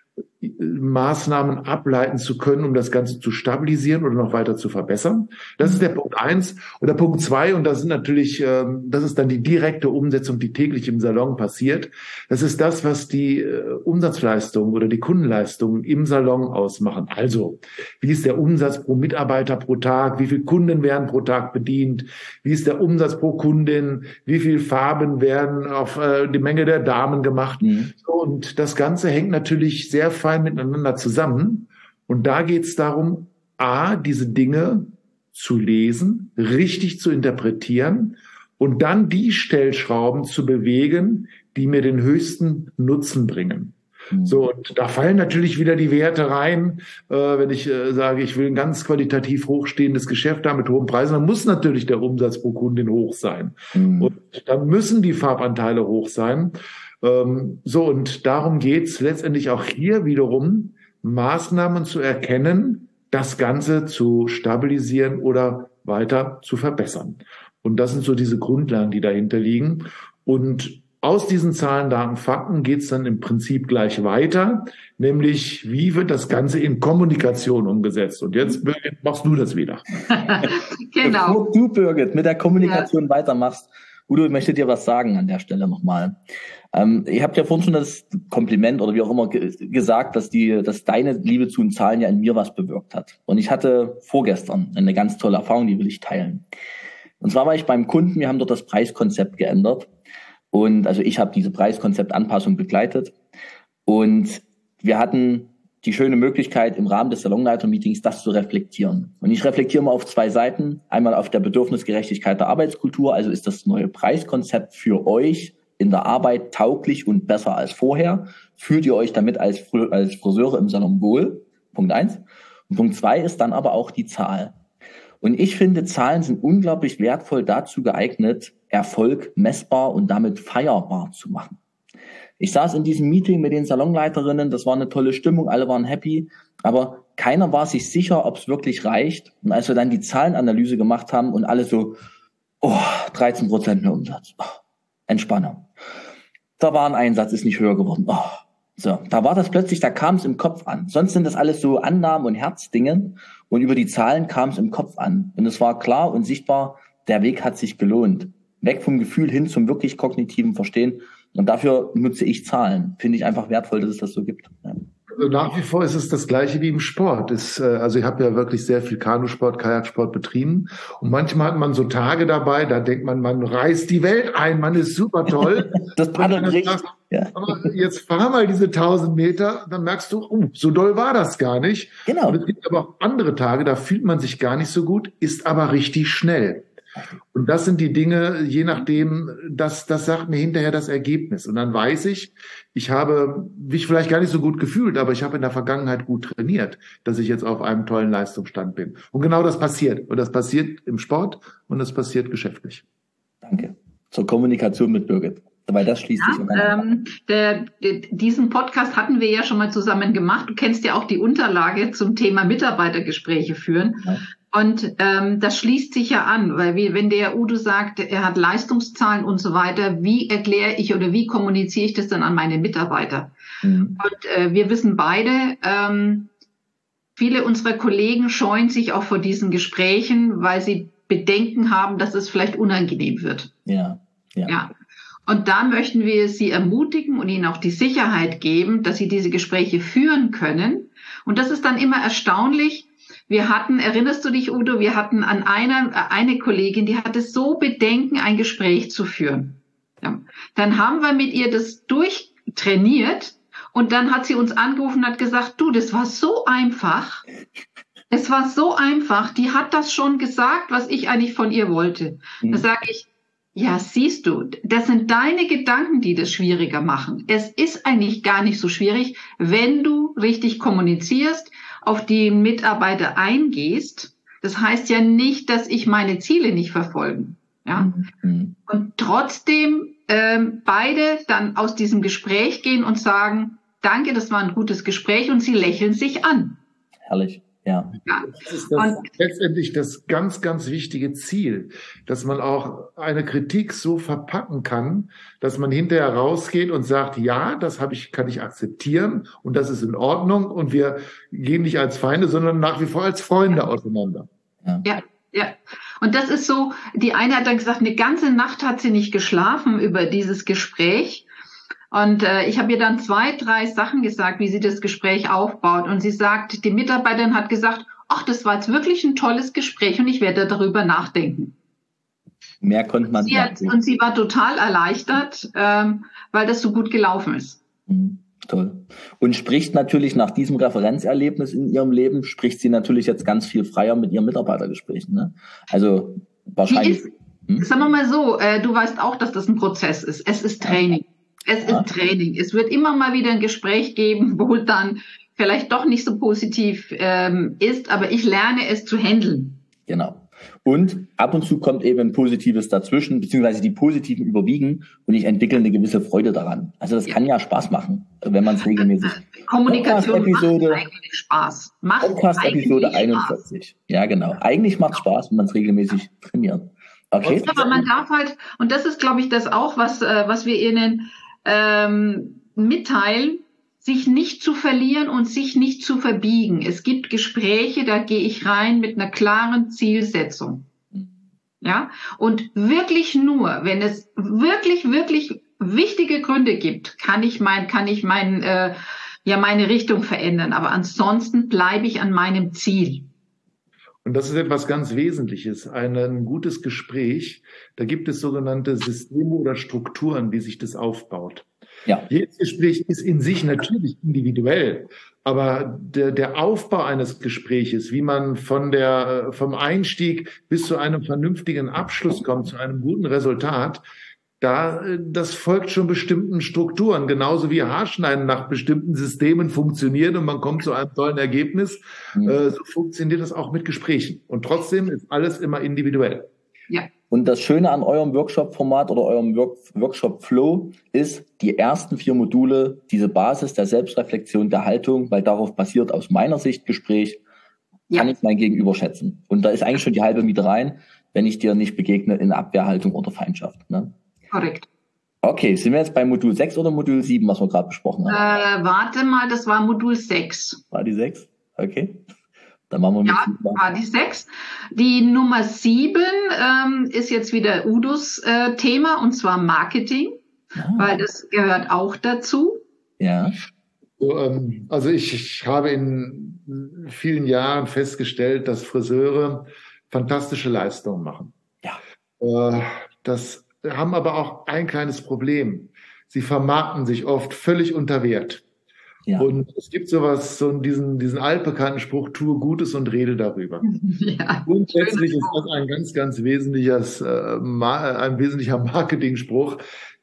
Maßnahmen ableiten zu können, um das Ganze zu stabilisieren oder noch weiter zu verbessern. Das ist der Punkt eins. Und der Punkt zwei, und das sind natürlich, das ist dann die direkte Umsetzung, die täglich im Salon passiert. Das ist das, was die Umsatzleistung oder die Kundenleistung im Salon ausmachen. Also, wie ist der Umsatz pro Mitarbeiter pro Tag? Wie viele Kunden werden pro Tag bedient? Wie ist der Umsatz pro Kundin? Wie viele Farben werden auf die Menge der Damen gemacht? Mhm. Und das Ganze hängt natürlich sehr fein miteinander zusammen. Und da geht es darum, A, diese Dinge zu lesen, richtig zu interpretieren und dann die Stellschrauben zu bewegen, die mir den höchsten Nutzen bringen. Mhm. So, und da fallen natürlich wieder die Werte rein. Äh, wenn ich äh, sage, ich will ein ganz qualitativ hochstehendes Geschäft haben mit hohen Preisen, dann muss natürlich der Umsatz pro Kundin hoch sein. Mhm. Und dann müssen die Farbanteile hoch sein. So, und darum geht's letztendlich auch hier wiederum, Maßnahmen zu erkennen, das Ganze zu stabilisieren oder weiter zu verbessern. Und das sind so diese Grundlagen, die dahinter liegen. Und aus diesen Zahlen, Daten, Fakten geht's dann im Prinzip gleich weiter, nämlich wie wird das Ganze in Kommunikation umgesetzt. Und jetzt, Birgit, machst du das wieder. Genau. Bevor du, Birgit, mit der Kommunikation ja. weitermachst, Udo, ich möchte dir was sagen an der Stelle nochmal. Ähm, ihr habt ja vorhin schon das Kompliment oder wie auch immer ge- gesagt, dass die, dass deine Liebe zu den Zahlen ja in mir was bewirkt hat. Und ich hatte vorgestern eine ganz tolle Erfahrung, die will ich teilen. Und zwar war ich beim Kunden, wir haben dort das Preiskonzept geändert. Und also ich habe diese Preiskonzeptanpassung begleitet. Und wir hatten die schöne Möglichkeit, im Rahmen des Salonleiter-Meetings das zu reflektieren. Und ich reflektiere mal auf zwei Seiten. Einmal auf der Bedürfnisgerechtigkeit der Arbeitskultur. Also ist das neue Preiskonzept für euch in der Arbeit tauglich und besser als vorher? Fühlt ihr euch damit als, als Friseure im Salon wohl? Punkt eins. Und Punkt zwei ist dann aber auch die Zahl. Und ich finde, Zahlen sind unglaublich wertvoll dazu geeignet, Erfolg messbar und damit feierbar zu machen. Ich saß in diesem Meeting mit den Salonleiterinnen, das war eine tolle Stimmung, alle waren happy, aber keiner war sich sicher, ob es wirklich reicht. Und als wir dann die Zahlenanalyse gemacht haben und alle so, oh, dreizehn Prozent mehr Umsatz, oh, Entspannung. Der Wareneinsatz ist nicht höher geworden. Oh. So, da war das plötzlich, da kam es im Kopf an. Sonst sind das alles so Annahmen und Herzdingen und über die Zahlen kam es im Kopf an. Und es war klar und sichtbar, der Weg hat sich gelohnt. Weg vom Gefühl hin zum wirklich kognitiven Verstehen. Und dafür nutze ich Zahlen. Finde ich einfach wertvoll, dass es das so gibt. Ja. Also nach wie vor ist es das Gleiche wie im Sport. Es, also ich habe ja wirklich sehr viel Kanusport, Kajaksport betrieben. Und manchmal hat man so Tage dabei, da denkt man, man reißt die Welt ein, man ist super toll. Das Paddeln richtig. Ja. Aber jetzt fahr mal diese tausend Meter, dann merkst du, oh, so doll war das gar nicht. Genau. Und es gibt aber auch andere Tage, da fühlt man sich gar nicht so gut, ist aber richtig schnell. Und das sind die Dinge, je nachdem, das, das sagt mir hinterher das Ergebnis. Und dann weiß ich, ich habe mich vielleicht gar nicht so gut gefühlt, aber ich habe in der Vergangenheit gut trainiert, dass ich jetzt auf einem tollen Leistungsstand bin. Und genau das passiert. Und das passiert im Sport und das passiert geschäftlich. Danke. Zur Kommunikation mit Birgit. Weil das schließt ja, sich an. Ähm, der, der, diesen Podcast hatten wir ja schon mal zusammen gemacht. Du kennst ja auch die Unterlage zum Thema Mitarbeitergespräche führen. Ja. Und ähm, das schließt sich ja an, weil wie, wenn der Udo sagt, er hat Leistungszahlen und so weiter, wie erkläre ich oder wie kommuniziere ich das dann an meine Mitarbeiter? Mhm. Und äh, wir wissen beide, ähm, viele unserer Kollegen scheuen sich auch vor diesen Gesprächen, weil sie Bedenken haben, dass es vielleicht unangenehm wird. Ja, ja. Ja. Und da möchten wir Sie ermutigen und Ihnen auch die Sicherheit geben, dass Sie diese Gespräche führen können. Und das ist dann immer erstaunlich. Wir hatten, erinnerst du dich, Udo, wir hatten an einer, eine Kollegin, die hatte so Bedenken, ein Gespräch zu führen. Ja. Dann haben wir mit ihr das durchtrainiert und dann hat sie uns angerufen und hat gesagt, du, das war so einfach. Es war so einfach. Die hat das schon gesagt, was ich eigentlich von ihr wollte. Mhm. Da sage ich, ja, siehst du, das sind deine Gedanken, die das schwieriger machen. Es ist eigentlich gar nicht so schwierig, wenn du richtig kommunizierst, auf die Mitarbeiter eingehst. Das heißt ja nicht, dass ich meine Ziele nicht verfolge. Ja? Mhm. Und trotzdem ähm, beide dann aus diesem Gespräch gehen und sagen, danke, das war ein gutes Gespräch, und sie lächeln sich an. Herrlich. Ja. Ja. Das ist das letztendlich das ganz, ganz wichtige Ziel, dass man auch eine Kritik so verpacken kann, dass man hinterher rausgeht und sagt, ja, das habe ich, kann ich akzeptieren und das ist in Ordnung und wir gehen nicht als Feinde, sondern nach wie vor als Freunde auseinander. Ja, ja. ja. Und das ist so, die eine hat dann gesagt, eine ganze Nacht hat sie nicht geschlafen über dieses Gespräch. Und äh, ich habe ihr dann zwei, drei Sachen gesagt, wie sie das Gespräch aufbaut. Und sie sagt, die Mitarbeiterin hat gesagt, ach, das war jetzt wirklich ein tolles Gespräch und ich werde darüber nachdenken. Mehr konnte man nicht. Und sie war total erleichtert, ähm, weil das so gut gelaufen ist. Mhm, toll. Und spricht natürlich nach diesem Referenzerlebnis in ihrem Leben, spricht sie natürlich jetzt ganz viel freier mit ihren Mitarbeitergesprächen. Ne? Also wahrscheinlich. Ist, hm? Sagen wir mal so, äh, du weißt auch, dass das ein Prozess ist. Es ist Training. Es ja. ist Training. Es wird immer mal wieder ein Gespräch geben, wo dann vielleicht doch nicht so positiv ähm, ist, aber ich lerne es zu handeln. Genau. Und ab und zu kommt eben ein Positives dazwischen, beziehungsweise die Positiven überwiegen und ich entwickle eine gewisse Freude daran. Also das ja. kann ja Spaß machen, wenn man es regelmäßig... Kommunikation macht eigentlich Spaß. Podcast-Episode einundvierzig. Ja, genau. Eigentlich macht es Spaß, wenn man es regelmäßig trainiert. Okay. Aber man darf halt, und das ist, glaube ich, das auch, was, äh, was wir Ihnen ähm, mitteilen, sich nicht zu verlieren und sich nicht zu verbiegen. Es gibt Gespräche, da gehe ich rein mit einer klaren Zielsetzung. Ja, und wirklich nur, wenn es wirklich, wirklich wichtige Gründe gibt, kann ich mein, kann ich mein, äh, ja, meine Richtung verändern. Aber ansonsten bleibe ich an meinem Ziel. Und das ist etwas ganz Wesentliches. Ein gutes Gespräch, da gibt es sogenannte Systeme oder Strukturen, wie sich das aufbaut. Ja. Jedes Gespräch ist in sich natürlich individuell, aber der, der Aufbau eines Gespräches, wie man von der, vom Einstieg bis zu einem vernünftigen Abschluss kommt, zu einem guten Resultat, da, das folgt schon bestimmten Strukturen, genauso wie Haarschneiden nach bestimmten Systemen funktioniert und man kommt zu einem tollen Ergebnis. Mhm. Äh, so funktioniert das auch mit Gesprächen. Und trotzdem ist alles immer individuell. Ja. Und das Schöne an eurem Workshop-Format oder eurem Work- Workshop-Flow ist, die ersten vier Module, diese Basis der Selbstreflexion, der Haltung, weil darauf basiert aus meiner Sicht Gespräch, kann ja. ich mein Gegenüber schätzen. Und da ist eigentlich schon die halbe Miete rein, wenn ich dir nicht begegne in Abwehrhaltung oder Feindschaft. Ne? Korrekt. Okay, sind wir jetzt bei Modul sechs oder Modul sieben, was wir gerade besprochen haben? Äh, warte mal, das war Modul sechs. War die sechs? Okay. Dann machen wir mit ja, war die sechs. Die Nummer sieben ähm, ist jetzt wieder Udos äh, Thema, und zwar Marketing, ah. weil das gehört auch dazu. Ja. So, ähm, also ich, ich habe in vielen Jahren festgestellt, dass Friseure fantastische Leistungen machen. Ja. Äh, das haben aber auch ein kleines Problem. Sie vermarkten sich oft völlig unter Wert. Ja. Und es gibt sowas, so diesen, diesen altbekannten Spruch, tue Gutes und rede darüber. Ja, grundsätzlich ist das ein ganz, ganz wesentliches, äh, ein wesentlicher Marketing-Spruch,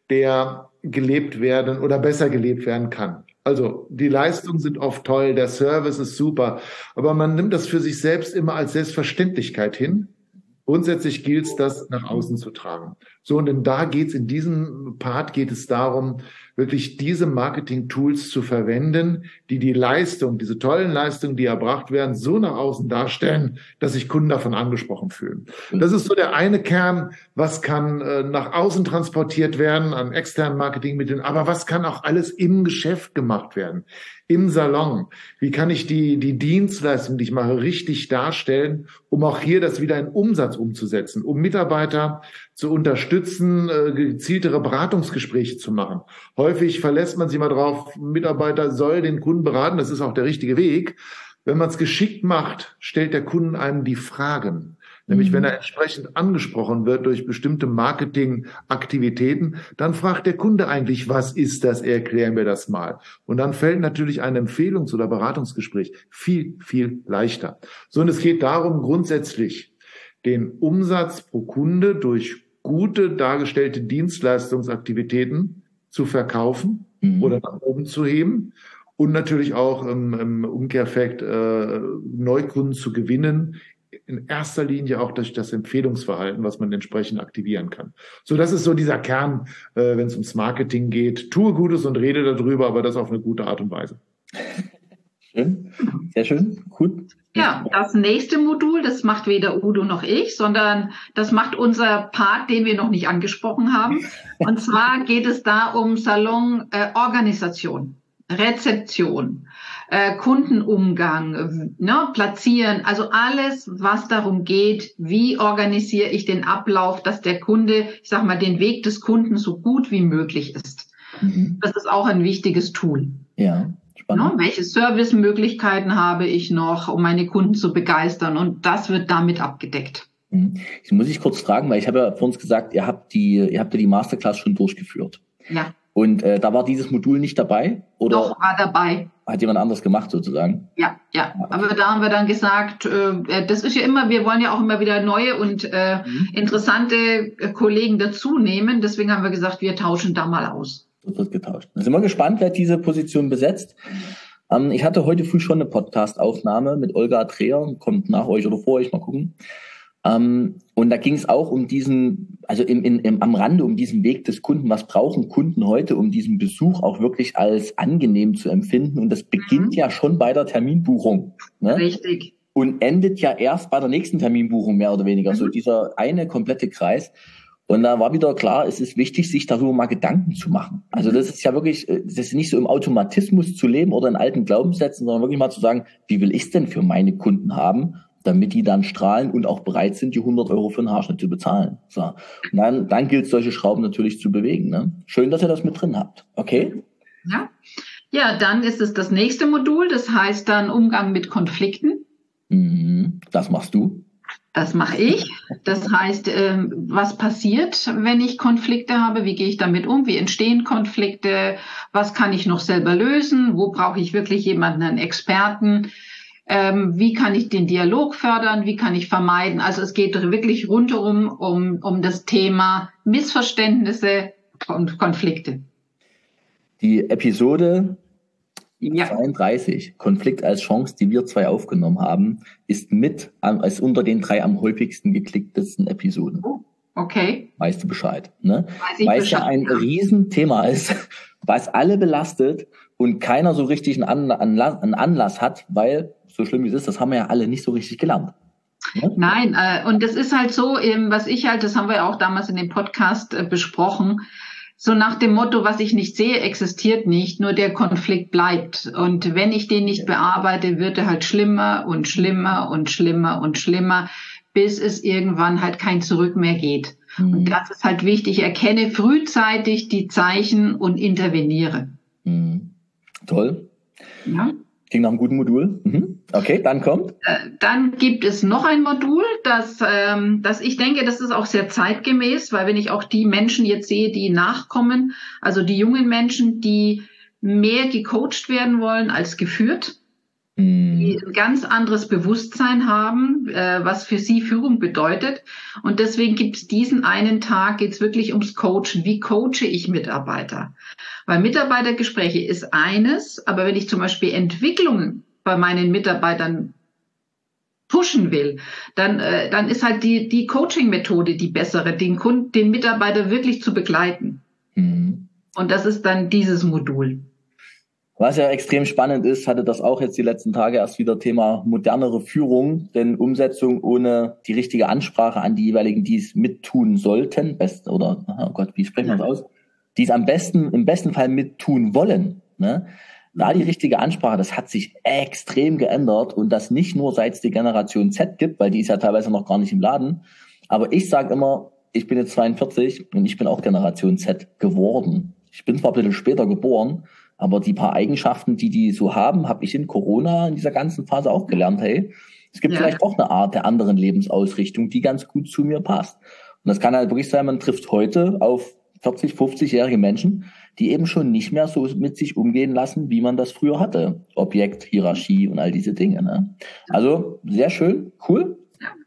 der gelebt werden oder besser gelebt werden kann. Also die Leistungen sind oft toll, der Service ist super, aber man nimmt das für sich selbst immer als Selbstverständlichkeit hin. Grundsätzlich gilt es, das nach außen zu tragen. So, und denn da geht's in diesem Part geht es darum, wirklich diese Marketing-Tools zu verwenden, die die Leistung, diese tollen Leistungen, die erbracht werden, so nach außen darstellen, dass sich Kunden davon angesprochen fühlen. Das ist so der eine Kern, was kann äh, nach außen transportiert werden an externen Marketingmitteln, aber was kann auch alles im Geschäft gemacht werden, im Salon. Wie kann ich die, die Dienstleistung, die ich mache, richtig darstellen, um auch hier das wieder in Umsatz umzusetzen, um Mitarbeiter zu unterstützen, äh, gezieltere Beratungsgespräche zu machen. Häufig verlässt man sich mal drauf, ein Mitarbeiter soll den Kunden beraten, das ist auch der richtige Weg. Wenn man es geschickt macht, stellt der Kunde einem die Fragen. Nämlich, wenn er entsprechend angesprochen wird durch bestimmte Marketingaktivitäten, dann fragt der Kunde eigentlich, was ist das? Erklären wir das mal. Und dann fällt natürlich ein Empfehlungs- oder Beratungsgespräch viel, viel leichter. So, und es geht darum, grundsätzlich den Umsatz pro Kunde durch gute dargestellte Dienstleistungsaktivitäten zu verkaufen mhm. oder nach oben zu heben und natürlich auch im, im Umkehreffekt äh, Neukunden zu gewinnen, in erster Linie auch durch das Empfehlungsverhalten, was man entsprechend aktivieren kann. So, das ist so dieser Kern, äh, wenn es ums Marketing geht. Tue Gutes und rede darüber, aber das auf eine gute Art und Weise. Schön, sehr schön, gut. Ja, das nächste Modul, das macht weder Udo noch ich, sondern das macht unser Part, den wir noch nicht angesprochen haben. Und zwar geht es da um Salonorganisation, äh, Rezeption, äh, Kundenumgang, ne, Platzieren, also alles, was darum geht, wie organisiere ich den Ablauf, dass der Kunde, ich sag mal, den Weg des Kunden so gut wie möglich ist. Mhm. Das ist auch ein wichtiges Tool. Ja. No, welche Servicemöglichkeiten habe ich noch, um meine Kunden zu begeistern? Und das wird damit abgedeckt. Ich muss ich kurz fragen, weil ich habe ja vor uns gesagt, ihr habt die, ihr habt ja die Masterclass schon durchgeführt. Ja. Und äh, da war dieses Modul nicht dabei? Oder Doch, war dabei. Hat jemand anderes gemacht sozusagen? Ja, ja. Aber da haben wir dann gesagt, äh, das ist ja immer, wir wollen ja auch immer wieder neue und äh, mhm. interessante äh, Kollegen dazu nehmen. Deswegen haben wir gesagt, wir tauschen da mal aus. Das wird getauscht. Dann sind wir gespannt, wer diese Position besetzt. Ähm, ich hatte heute früh schon eine Podcast-Aufnahme mit Olga Dreher, kommt nach euch oder vor euch, mal gucken. Ähm, und da ging es auch um diesen, also im, im, im, am Rande um diesen Weg des Kunden. Was brauchen Kunden heute, um diesen Besuch auch wirklich als angenehm zu empfinden? Und das beginnt mhm. ja schon bei der Terminbuchung. Ne? Richtig. Und endet ja erst bei der nächsten Terminbuchung, mehr oder weniger. Mhm. So dieser eine komplette Kreis. Und da war wieder klar, es ist wichtig, sich darüber mal Gedanken zu machen. Also das ist ja wirklich, das ist nicht so im Automatismus zu leben oder in alten Glaubenssätzen, sondern wirklich mal zu sagen, wie will ich es denn für meine Kunden haben, damit die dann strahlen und auch bereit sind, die hundert Euro für einen Haarschnitt zu bezahlen. So. Und dann, dann gilt es, solche Schrauben natürlich zu bewegen. Ne? Schön, dass ihr das mit drin habt. Okay? Ja. Ja, dann ist es das nächste Modul, das heißt dann Umgang mit Konflikten. Mhm. Das machst du. Das mache ich. Das heißt, ähm, was passiert, wenn ich Konflikte habe? Wie gehe ich damit um? Wie entstehen Konflikte? Was kann ich noch selber lösen? Wo brauche ich wirklich jemanden, einen Experten? Ähm, wie kann ich den Dialog fördern? Wie kann ich vermeiden? Also es geht wirklich rundherum um, um das Thema Missverständnisse und Konflikte. Die Episode Ja. zweiunddreißig, Konflikt als Chance, die wir zwei aufgenommen haben, ist mit, als unter den drei am häufigsten geklicktesten Episoden. Oh, okay. Weißt du Bescheid, ne? Weiß ich Weil Bescheid, es ja ein ja. Riesenthema ist, was alle belastet und keiner so richtig einen Anlass, einen Anlass hat, weil, so schlimm wie es ist, das haben wir ja alle nicht so richtig gelernt. Ne? Nein, äh, und das ist halt so, eben, was ich halt, das haben wir ja auch damals in dem Podcast äh, besprochen, so nach dem Motto, was ich nicht sehe, existiert nicht, nur der Konflikt bleibt. Und wenn ich den nicht bearbeite, wird er halt schlimmer und schlimmer und schlimmer und schlimmer, bis es irgendwann halt kein Zurück mehr geht. Mhm. Und das ist halt wichtig. Erkenne frühzeitig die Zeichen und interveniere. Mhm. Toll. Ja. Klingt nach einem guten Modul. Mhm. Okay, dann kommt. Äh, dann gibt es noch ein Modul, das, ähm, das ich denke, das ist auch sehr zeitgemäß, weil wenn ich auch die Menschen jetzt sehe, die nachkommen, also die jungen Menschen, die mehr gecoacht werden wollen als geführt, mhm. die ein ganz anderes Bewusstsein haben, äh, was für sie Führung bedeutet. Und deswegen gibt es diesen einen Tag, geht es wirklich ums Coachen. Wie coache ich Mitarbeiter? Weil Mitarbeitergespräche ist eines, aber wenn ich zum Beispiel Entwicklungen bei meinen Mitarbeitern pushen will, dann, äh, dann ist halt die, die Coaching-Methode die bessere, den Kunden, den Mitarbeiter wirklich zu begleiten. Mhm. Und das ist dann dieses Modul. Was ja extrem spannend ist, hatte das auch jetzt die letzten Tage erst wieder Thema modernere Führung, denn Umsetzung ohne die richtige Ansprache an die jeweiligen, die es mittun sollten, best oder, oh Gott, wie sprechen wir das aus? Die es am besten, im besten Fall mittun wollen, ne? Da die richtige Ansprache, das hat sich extrem geändert und das nicht nur seit es die Generation Z gibt, weil die ist ja teilweise noch gar nicht im Laden. Aber ich sage immer, ich bin jetzt zweiundvierzig und ich bin auch Generation Z geworden. Ich bin zwar ein bisschen später geboren, aber die paar Eigenschaften, die die so haben, habe ich in Corona in dieser ganzen Phase auch gelernt. Hey, es gibt ja vielleicht auch eine Art der anderen Lebensausrichtung, die ganz gut zu mir passt. Und das kann halt wirklich sein, man trifft heute auf vierzig, fünfzigjährige Menschen, die eben schon nicht mehr so mit sich umgehen lassen, wie man das früher hatte. Objekt, Hierarchie und all diese Dinge. Ne? Also sehr schön, cool.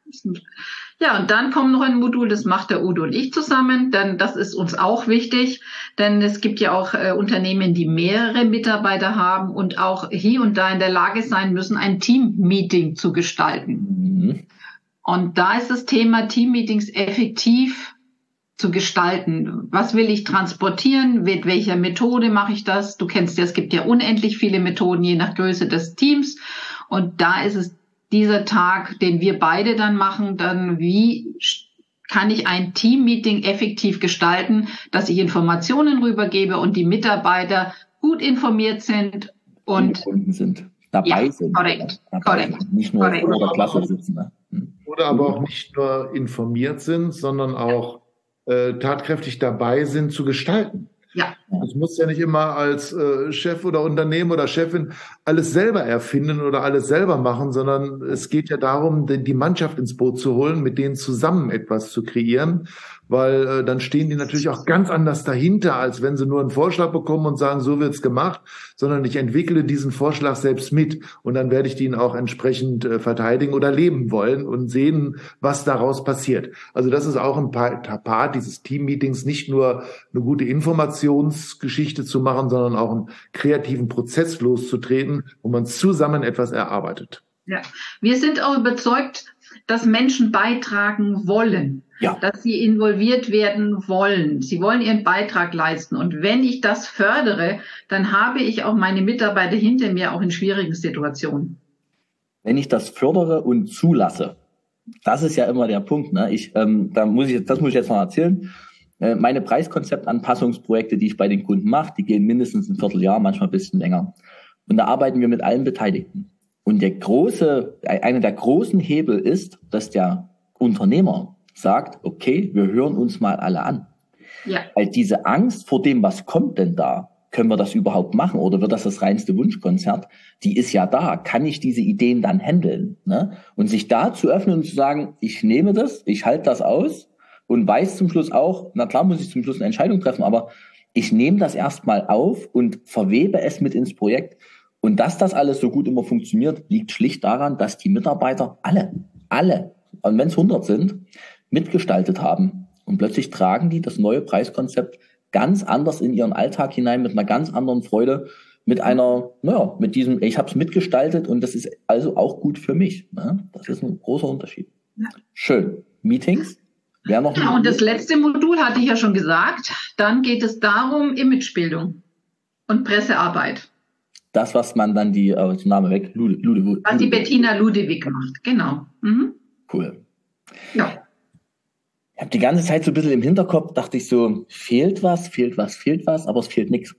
Ja, und dann kommt noch ein Modul, das macht der Udo und ich zusammen, denn das ist uns auch wichtig, denn es gibt ja auch äh, Unternehmen, die mehrere Mitarbeiter haben und auch hier und da in der Lage sein müssen, ein Team-Meeting zu gestalten. Mhm. Und da ist das Thema Team-Meetings effektiv zu gestalten. Was will ich transportieren? Mit welcher Methode mache ich das? Du kennst ja, es gibt ja unendlich viele Methoden, je nach Größe des Teams. Und da ist es dieser Tag, den wir beide dann machen, dann wie kann ich ein Team-Meeting effektiv gestalten, dass ich Informationen rübergebe und die Mitarbeiter gut informiert sind und Kunden sind, dabei ja, sind. Korrekt, dabei korrekt. Sind. Nicht nur korrekt. vor der Klasse sitzen. Ne? Hm. Oder aber auch nicht nur informiert sind, sondern auch äh, tatkräftig dabei sind zu gestalten. Ja. Ich muss ja nicht immer als äh, Chef oder Unternehmen oder Chefin alles selber erfinden oder alles selber machen, sondern es geht ja darum, die Mannschaft ins Boot zu holen, mit denen zusammen etwas zu kreieren, weil äh, dann stehen die natürlich auch ganz anders dahinter, als wenn sie nur einen Vorschlag bekommen und sagen, so wird's gemacht, sondern ich entwickle diesen Vorschlag selbst mit und dann werde ich den auch entsprechend äh, verteidigen oder leben wollen und sehen, was daraus passiert. Also das ist auch ein Part dieses Team-Meetings, nicht nur eine gute Informationsgeschichte zu machen, sondern auch einen kreativen Prozess loszutreten, wo man zusammen etwas erarbeitet. Ja, wir sind auch überzeugt, dass Menschen beitragen wollen, ja. dass sie involviert werden wollen. Sie wollen ihren Beitrag leisten. Und wenn ich das fördere, dann habe ich auch meine Mitarbeiter hinter mir auch in schwierigen Situationen. Wenn ich das fördere und zulasse, das ist ja immer der Punkt. Ne? Ich, ähm, da muss ich, das muss ich jetzt noch erzählen. Äh, meine Preiskonzeptanpassungsprojekte, die ich bei den Kunden mache, die gehen mindestens ein Vierteljahr, manchmal ein bisschen länger. Und da arbeiten wir mit allen Beteiligten. Und der große, einer der großen Hebel ist, dass der Unternehmer sagt, okay, wir hören uns mal alle an. Ja. Weil diese Angst vor dem, was kommt denn da, können wir das überhaupt machen oder wird das das reinste Wunschkonzert, die ist ja da. Kann ich diese Ideen dann handeln? Ne? Und sich da zu öffnen und zu sagen, ich nehme das, ich halte das aus und weiß zum Schluss auch, na klar muss ich zum Schluss eine Entscheidung treffen, aber ich nehme das erstmal auf und verwebe es mit ins Projekt. Und dass das alles so gut immer funktioniert, liegt schlicht daran, dass die Mitarbeiter alle, alle, und wenn es hundert sind, mitgestaltet haben. Und plötzlich tragen die das neue Preiskonzept ganz anders in ihren Alltag hinein, mit einer ganz anderen Freude, mit einer, naja, mit diesem, ich habe es mitgestaltet und das ist also auch gut für mich. Ne? Das ist ein großer Unterschied. Ja. Schön. Meetings? Wer noch ja, und das letzte Modul hatte ich ja schon gesagt. Dann geht es darum, Imagebildung und Pressearbeit. Das, was man dann die, äh, Name weg, Lude, Lude, Lude, was die Bettina Ludewig macht, genau. Mhm. Cool. Ja. Ich habe die ganze Zeit so ein bisschen im Hinterkopf, dachte ich so, fehlt was, fehlt was, fehlt was, aber es fehlt nichts.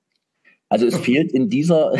Also es fehlt in dieser,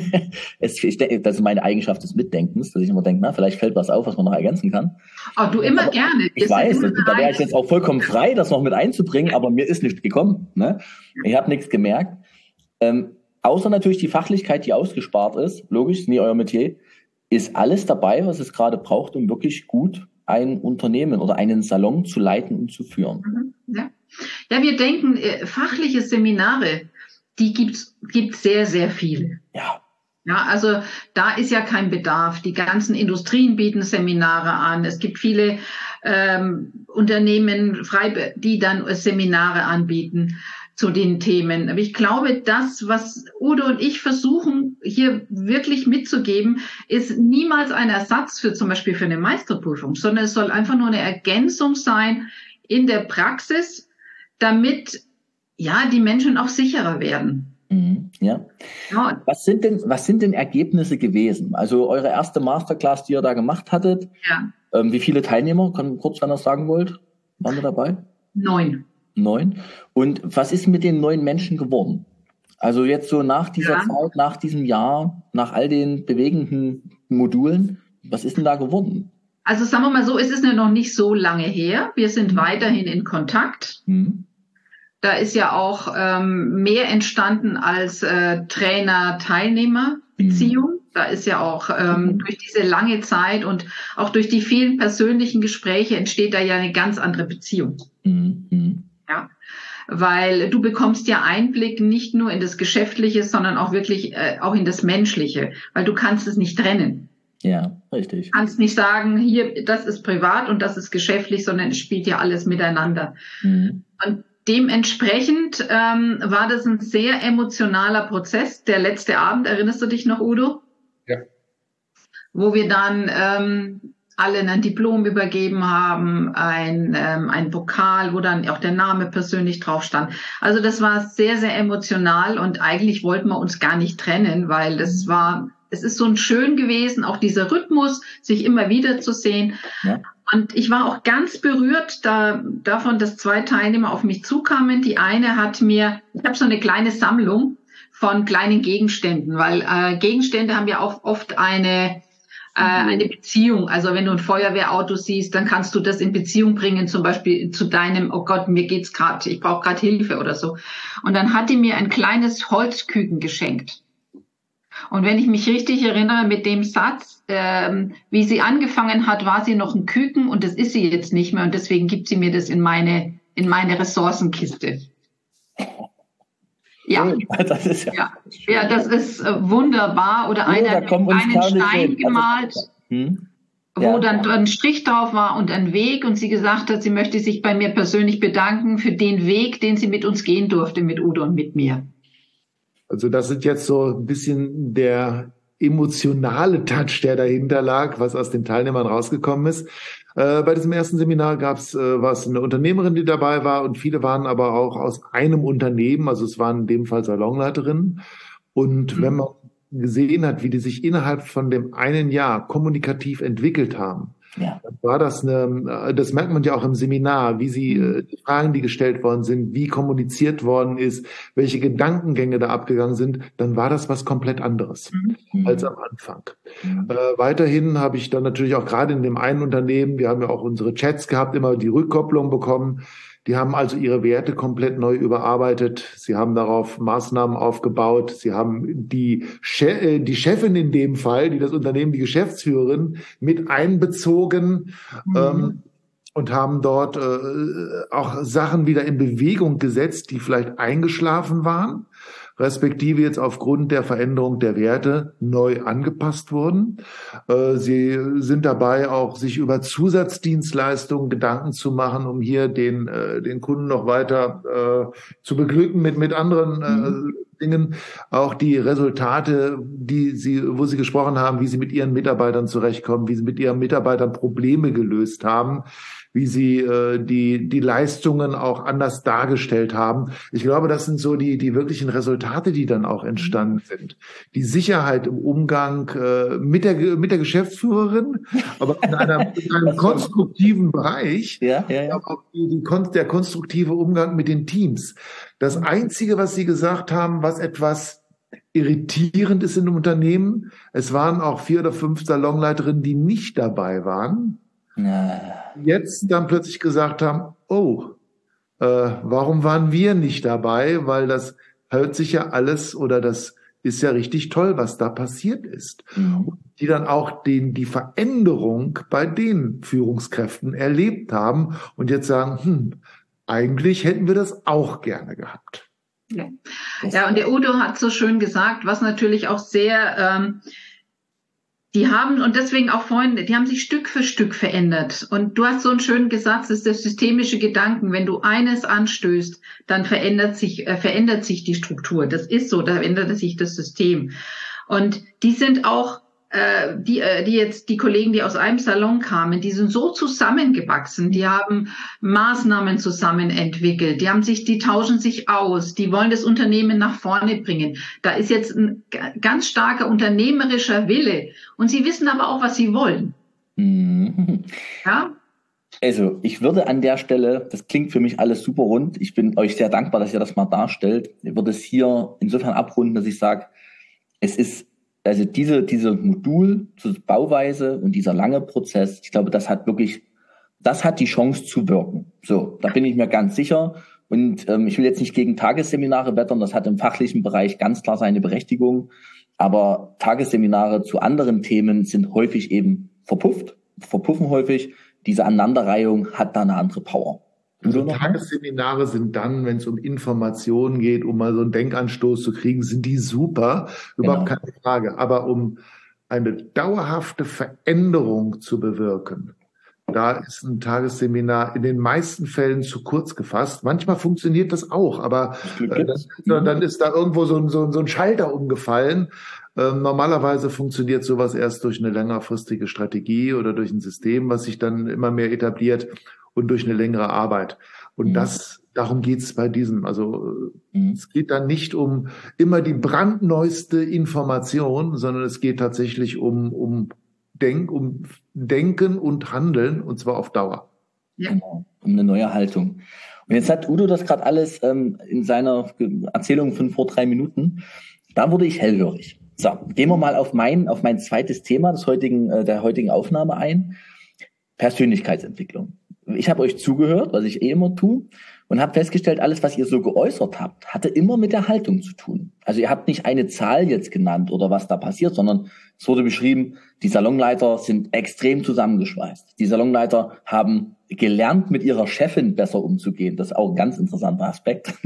es, ich denke, das ist meine Eigenschaft des Mitdenkens, dass ich immer denke, na, vielleicht fällt was auf, was man noch ergänzen kann. Oh, du immer aber gerne. Ich weiß, da wäre ich jetzt auch vollkommen frei, das noch mit einzubringen, aber mir ist nichts gekommen. Ne? Ich habe nichts gemerkt. Ähm, Außer natürlich die Fachlichkeit, die ausgespart ist, logisch, nie euer Metier, ist alles dabei, was es gerade braucht, um wirklich gut ein Unternehmen oder einen Salon zu leiten und zu führen. Ja, ja wir denken, fachliche Seminare, die gibt's gibt sehr, sehr viele. Ja. Ja, also da ist ja kein Bedarf. Die ganzen Industrien bieten Seminare an. Es gibt viele ähm, Unternehmen, die dann Seminare anbieten. zu den Themen. Aber ich glaube, das, was Udo und ich versuchen, hier wirklich mitzugeben, ist niemals ein Ersatz für zum Beispiel für eine Meisterprüfung, sondern es soll einfach nur eine Ergänzung sein in der Praxis, damit ja die Menschen auch sicherer werden. Mhm, ja. ja. Was sind denn, was sind denn Ergebnisse gewesen? Also eure erste Masterclass, die ihr da gemacht hattet. Ja. Ähm, wie viele Teilnehmer, kann kurz, wenn ihr das sagen wollt, waren da dabei? Neun. Neun. Und was ist mit den neuen Menschen geworden? Also jetzt so nach dieser ja. Zeit, nach diesem Jahr, nach all den bewegenden Modulen, was ist denn da geworden? Also sagen wir mal so, es ist noch nicht so lange her. Wir sind mhm. weiterhin in Kontakt. Mhm. Da ist ja auch ähm, mehr entstanden als äh, Trainer-Teilnehmer-Beziehung. Mhm. Da ist ja auch ähm, mhm. durch diese lange Zeit und auch durch die vielen persönlichen Gespräche entsteht da ja eine ganz andere Beziehung. Mhm. Ja, weil du bekommst ja Einblick nicht nur in das Geschäftliche, sondern auch wirklich äh, auch in das Menschliche, weil du kannst es nicht trennen. Ja, richtig. Du kannst nicht sagen, hier, das ist privat und das ist geschäftlich, sondern es spielt ja alles miteinander. Mhm. Und dementsprechend ähm, war das ein sehr emotionaler Prozess. Der letzte Abend, erinnerst du dich noch, Udo? Ja. Wo wir dann ähm, alle ein Diplom übergeben haben, ein, ähm, ein Pokal, wo dann auch der Name persönlich drauf stand. Also das war sehr, sehr emotional und eigentlich wollten wir uns gar nicht trennen, weil das war, es ist so schön gewesen, auch dieser Rhythmus, sich immer wieder zu sehen. Ja. Und ich war auch ganz berührt da, davon, dass zwei Teilnehmer auf mich zukamen. Die eine hat mir, ich habe so eine kleine Sammlung von kleinen Gegenständen, weil äh, Gegenstände haben ja auch oft eine äh, eine Beziehung. Also wenn du ein Feuerwehrauto siehst, dann kannst du das in Beziehung bringen, zum Beispiel zu deinem, oh Gott, mir geht's gerade, ich brauche gerade Hilfe oder so. Und dann hat die mir ein kleines Holzküken geschenkt. Und wenn ich mich richtig erinnere mit dem Satz, ähm, wie sie angefangen hat, war sie noch ein Küken und das ist sie jetzt nicht mehr und deswegen gibt sie mir das in meine in meine Ressourcenkiste. Ja, das ist ja, ja. ja das ist äh, wunderbar. Oder einer hat einen Stein gemalt, also, hm? ja. wo dann ein Strich drauf war und ein Weg und sie gesagt hat, sie möchte sich bei mir persönlich bedanken für den Weg, den sie mit uns gehen durfte, mit Udo und mit mir. Also das sind jetzt so ein bisschen der emotionale Touch, der dahinter lag, was aus den Teilnehmern rausgekommen ist. Äh, bei diesem ersten Seminar gab's, äh, war es eine Unternehmerin, die dabei war und viele waren aber auch aus einem Unternehmen, also es waren in dem Fall Salonleiterinnen. Und mhm. wenn man gesehen hat, wie die sich innerhalb von dem einen Jahr kommunikativ entwickelt haben, ja. dann war das eine, das merkt man ja auch im Seminar, wie sie, mhm. die Fragen, die gestellt worden sind, wie kommuniziert worden ist, welche Gedankengänge da abgegangen sind, dann war das was komplett anderes mhm. als am Anfang. Mhm. Äh, weiterhin habe ich dann natürlich auch gerade in dem einen Unternehmen, wir haben ja auch unsere Chats gehabt, immer die Rückkopplung bekommen. Die haben also ihre Werte komplett neu überarbeitet. Sie haben darauf Maßnahmen aufgebaut. Sie haben die, che die Chefin in dem Fall, die das Unternehmen, die Geschäftsführerin, mit einbezogen mhm. ähm, und haben dort äh, auch Sachen wieder in Bewegung gesetzt, die vielleicht eingeschlafen waren, respektive jetzt aufgrund der Veränderung der Werte neu angepasst wurden. Äh, sie sind dabei, auch sich über Zusatzdienstleistungen Gedanken zu machen, um hier den, äh, den Kunden noch weiter äh, zu beglücken mit, mit anderen äh, mhm. Dingen. Auch die Resultate, die sie, wo sie gesprochen haben, wie sie mit ihren Mitarbeitern zurechtkommen, wie sie mit ihren Mitarbeitern Probleme gelöst haben, wie sie äh, die die Leistungen auch anders dargestellt haben. Ich glaube, das sind so die die wirklichen Resultate, die dann auch entstanden sind. Die Sicherheit im Umgang äh, mit der mit der Geschäftsführerin, aber in, einer, in einem konstruktiven Bereich. Ja, ja, ja. Auch die, die, der konstruktive Umgang mit den Teams. Das Einzige, was Sie gesagt haben, was etwas irritierend ist in einem Unternehmen, es waren auch vier oder fünf Salonleiterinnen, die nicht dabei waren. Ja. Jetzt dann plötzlich gesagt haben, oh, äh, warum waren wir nicht dabei? Weil das hört sich ja alles oder das ist ja richtig toll, was da passiert ist. Mhm. Die dann auch den, die Veränderung bei den Führungskräften erlebt haben und jetzt sagen, hm, eigentlich hätten wir das auch gerne gehabt. Ja, ja und der Udo hat so schön gesagt, was natürlich auch sehr... Ähm, Die haben, und deswegen auch vorhin, die haben sich Stück für Stück verändert. Und du hast so einen schönen gesagt, das ist der systemische Gedanken. Wenn du eines anstößt, dann verändert sich, äh, verändert sich die Struktur. Das ist so, da ändert sich das System. Und die sind auch, äh, die, äh, die jetzt, die Kollegen, die aus einem Salon kamen, die sind so zusammengewachsen. Die haben Maßnahmen zusammen entwickelt. Die haben sich, die tauschen sich aus. Die wollen das Unternehmen nach vorne bringen. Da ist jetzt ein ganz starker unternehmerischer Wille. Und sie wissen aber auch, was sie wollen. Mhm. Ja? Also, ich würde an der Stelle, das klingt für mich alles super rund. Ich bin euch sehr dankbar, dass ihr das mal darstellt. Ich würde es hier insofern abrunden, dass ich sage, es ist, also diese, diese Modul, diese Bauweise und dieser lange Prozess, ich glaube, das hat wirklich, das hat die Chance zu wirken. So, da bin ich mir ganz sicher. Und ähm, ich will jetzt nicht gegen Tagesseminare wettern, das hat im fachlichen Bereich ganz klar seine Berechtigung. Aber Tagesseminare zu anderen Themen sind häufig eben verpufft, verpuffen häufig. Diese Aneinanderreihung hat da eine andere Power. Also Tagesseminare sind dann, wenn es um Informationen geht, um mal so einen Denkanstoß zu kriegen, sind die super, überhaupt Genau. keine Frage. Aber um eine dauerhafte Veränderung zu bewirken, da ist ein Tagesseminar in den meisten Fällen zu kurz gefasst. Manchmal funktioniert das auch, aber äh, dann, dann ist da irgendwo so ein, so, ein, so ein Schalter umgefallen. Ähm, normalerweise funktioniert sowas erst durch eine längerfristige Strategie oder durch ein System, was sich dann immer mehr etabliert und durch eine längere Arbeit. Und Mhm. das, darum geht's bei diesem. Also Mhm. es geht dann nicht um immer die brandneueste Information, sondern es geht tatsächlich um, um Denk, um Denken und Handeln, und zwar auf Dauer. Ja. Genau, um eine neue Haltung. Und jetzt hat Udo das gerade alles ähm, in seiner Erzählung von vor drei Minuten. Da wurde ich hellhörig. So, gehen wir mal auf mein, auf mein zweites Thema des heutigen, äh, der heutigen Aufnahme ein. Persönlichkeitsentwicklung. Ich habe euch zugehört, was ich eh immer tue, und habe festgestellt, alles, was ihr so geäußert habt, hatte immer mit der Haltung zu tun. Also ihr habt nicht eine Zahl jetzt genannt oder was da passiert, sondern es wurde beschrieben, die Salonleiter sind extrem zusammengeschweißt. Die Salonleiter haben gelernt, mit ihrer Chefin besser umzugehen. Das ist auch ein ganz interessanter Aspekt.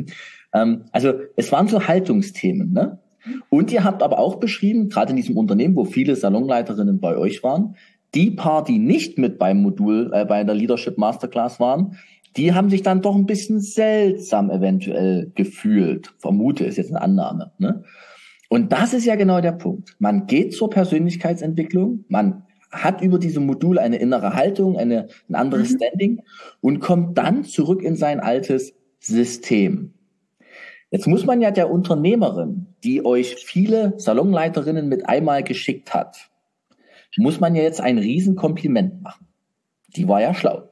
Also es waren so Haltungsthemen, ne? Und ihr habt aber auch beschrieben, gerade in diesem Unternehmen, wo viele Salonleiterinnen bei euch waren, die paar, die nicht mit beim Modul, äh, bei der Leadership Masterclass waren, die haben sich dann doch ein bisschen seltsam eventuell gefühlt. Vermute, ist jetzt eine Annahme, ne? Und das ist ja genau der Punkt. Man geht zur Persönlichkeitsentwicklung, man hat über diese Modul eine innere Haltung, eine, ein anderes Mhm. Standing und kommt dann zurück in sein altes System. Jetzt muss man ja der Unternehmerin, die euch viele Salonleiterinnen mit einmal geschickt hat, muss man ja jetzt ein Riesenkompliment machen. Die war ja schlau.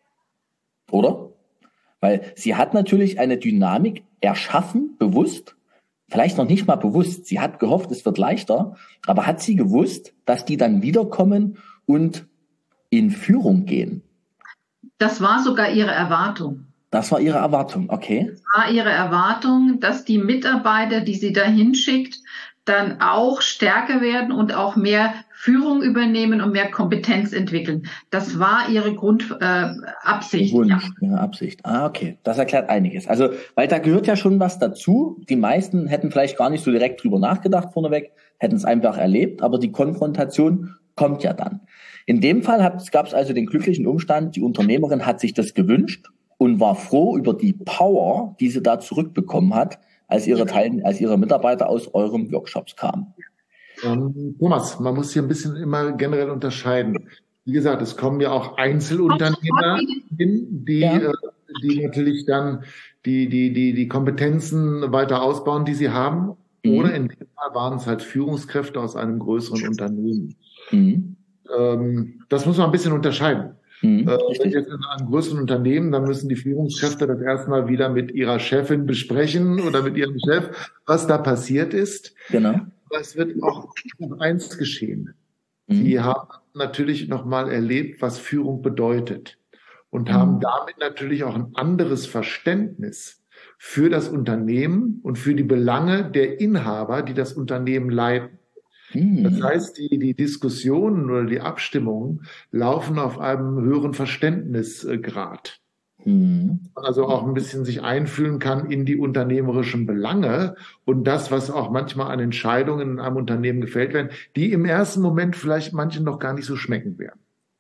Oder? Weil sie hat natürlich eine Dynamik erschaffen, bewusst, vielleicht noch nicht mal bewusst. Sie hat gehofft, es wird leichter, aber hat sie gewusst, dass die dann wiederkommen und in Führung gehen? Das war sogar ihre Erwartung. Das war ihre Erwartung, okay. Das war ihre Erwartung, dass die Mitarbeiter, die sie dahin schickt, dann auch stärker werden und auch mehr Führung übernehmen und mehr Kompetenz entwickeln. Das war ihre Grundabsicht. Äh, Wunsch, ja. ihre Absicht. Ah, okay. Das erklärt einiges. Also, weil da gehört ja schon was dazu. Die meisten hätten vielleicht gar nicht so direkt drüber nachgedacht vorneweg, hätten es einfach erlebt, aber die Konfrontation kommt ja dann. In dem Fall gab es also den glücklichen Umstand, die Unternehmerin hat sich das gewünscht und war froh über die Power, die sie da zurückbekommen hat, als ihre Teil, als ihre Mitarbeiter aus eurem Workshops kamen. Ähm, Thomas, man muss hier ein bisschen immer generell unterscheiden. Wie gesagt, es kommen ja auch Einzelunternehmer hin, die, Ja. äh, die natürlich dann die, die, die, die Kompetenzen weiter ausbauen, die sie haben. Mhm. Oder in dem Fall waren es halt Führungskräfte aus einem größeren Unternehmen. Mhm. Ähm, das muss man ein bisschen unterscheiden. Mhm. Äh, wenn Richtig. jetzt in einem größeren Unternehmen, dann müssen die Führungskräfte das erstmal wieder mit ihrer Chefin besprechen oder mit ihrem Chef, was da passiert ist. Genau. Aber es wird auch noch eins geschehen. Mhm. Sie haben natürlich nochmal erlebt, was Führung bedeutet und Mhm. haben damit natürlich auch ein anderes Verständnis für das Unternehmen und für die Belange der Inhaber, die das Unternehmen leiten. Mhm. Das heißt, die, die Diskussionen oder die Abstimmungen laufen auf einem höheren Verständnisgrad. Mhm. Also auch ein bisschen sich einfühlen kann in die unternehmerischen Belange und das, was auch manchmal an Entscheidungen in einem Unternehmen gefällt werden, die im ersten Moment vielleicht manchen noch gar nicht so schmecken werden.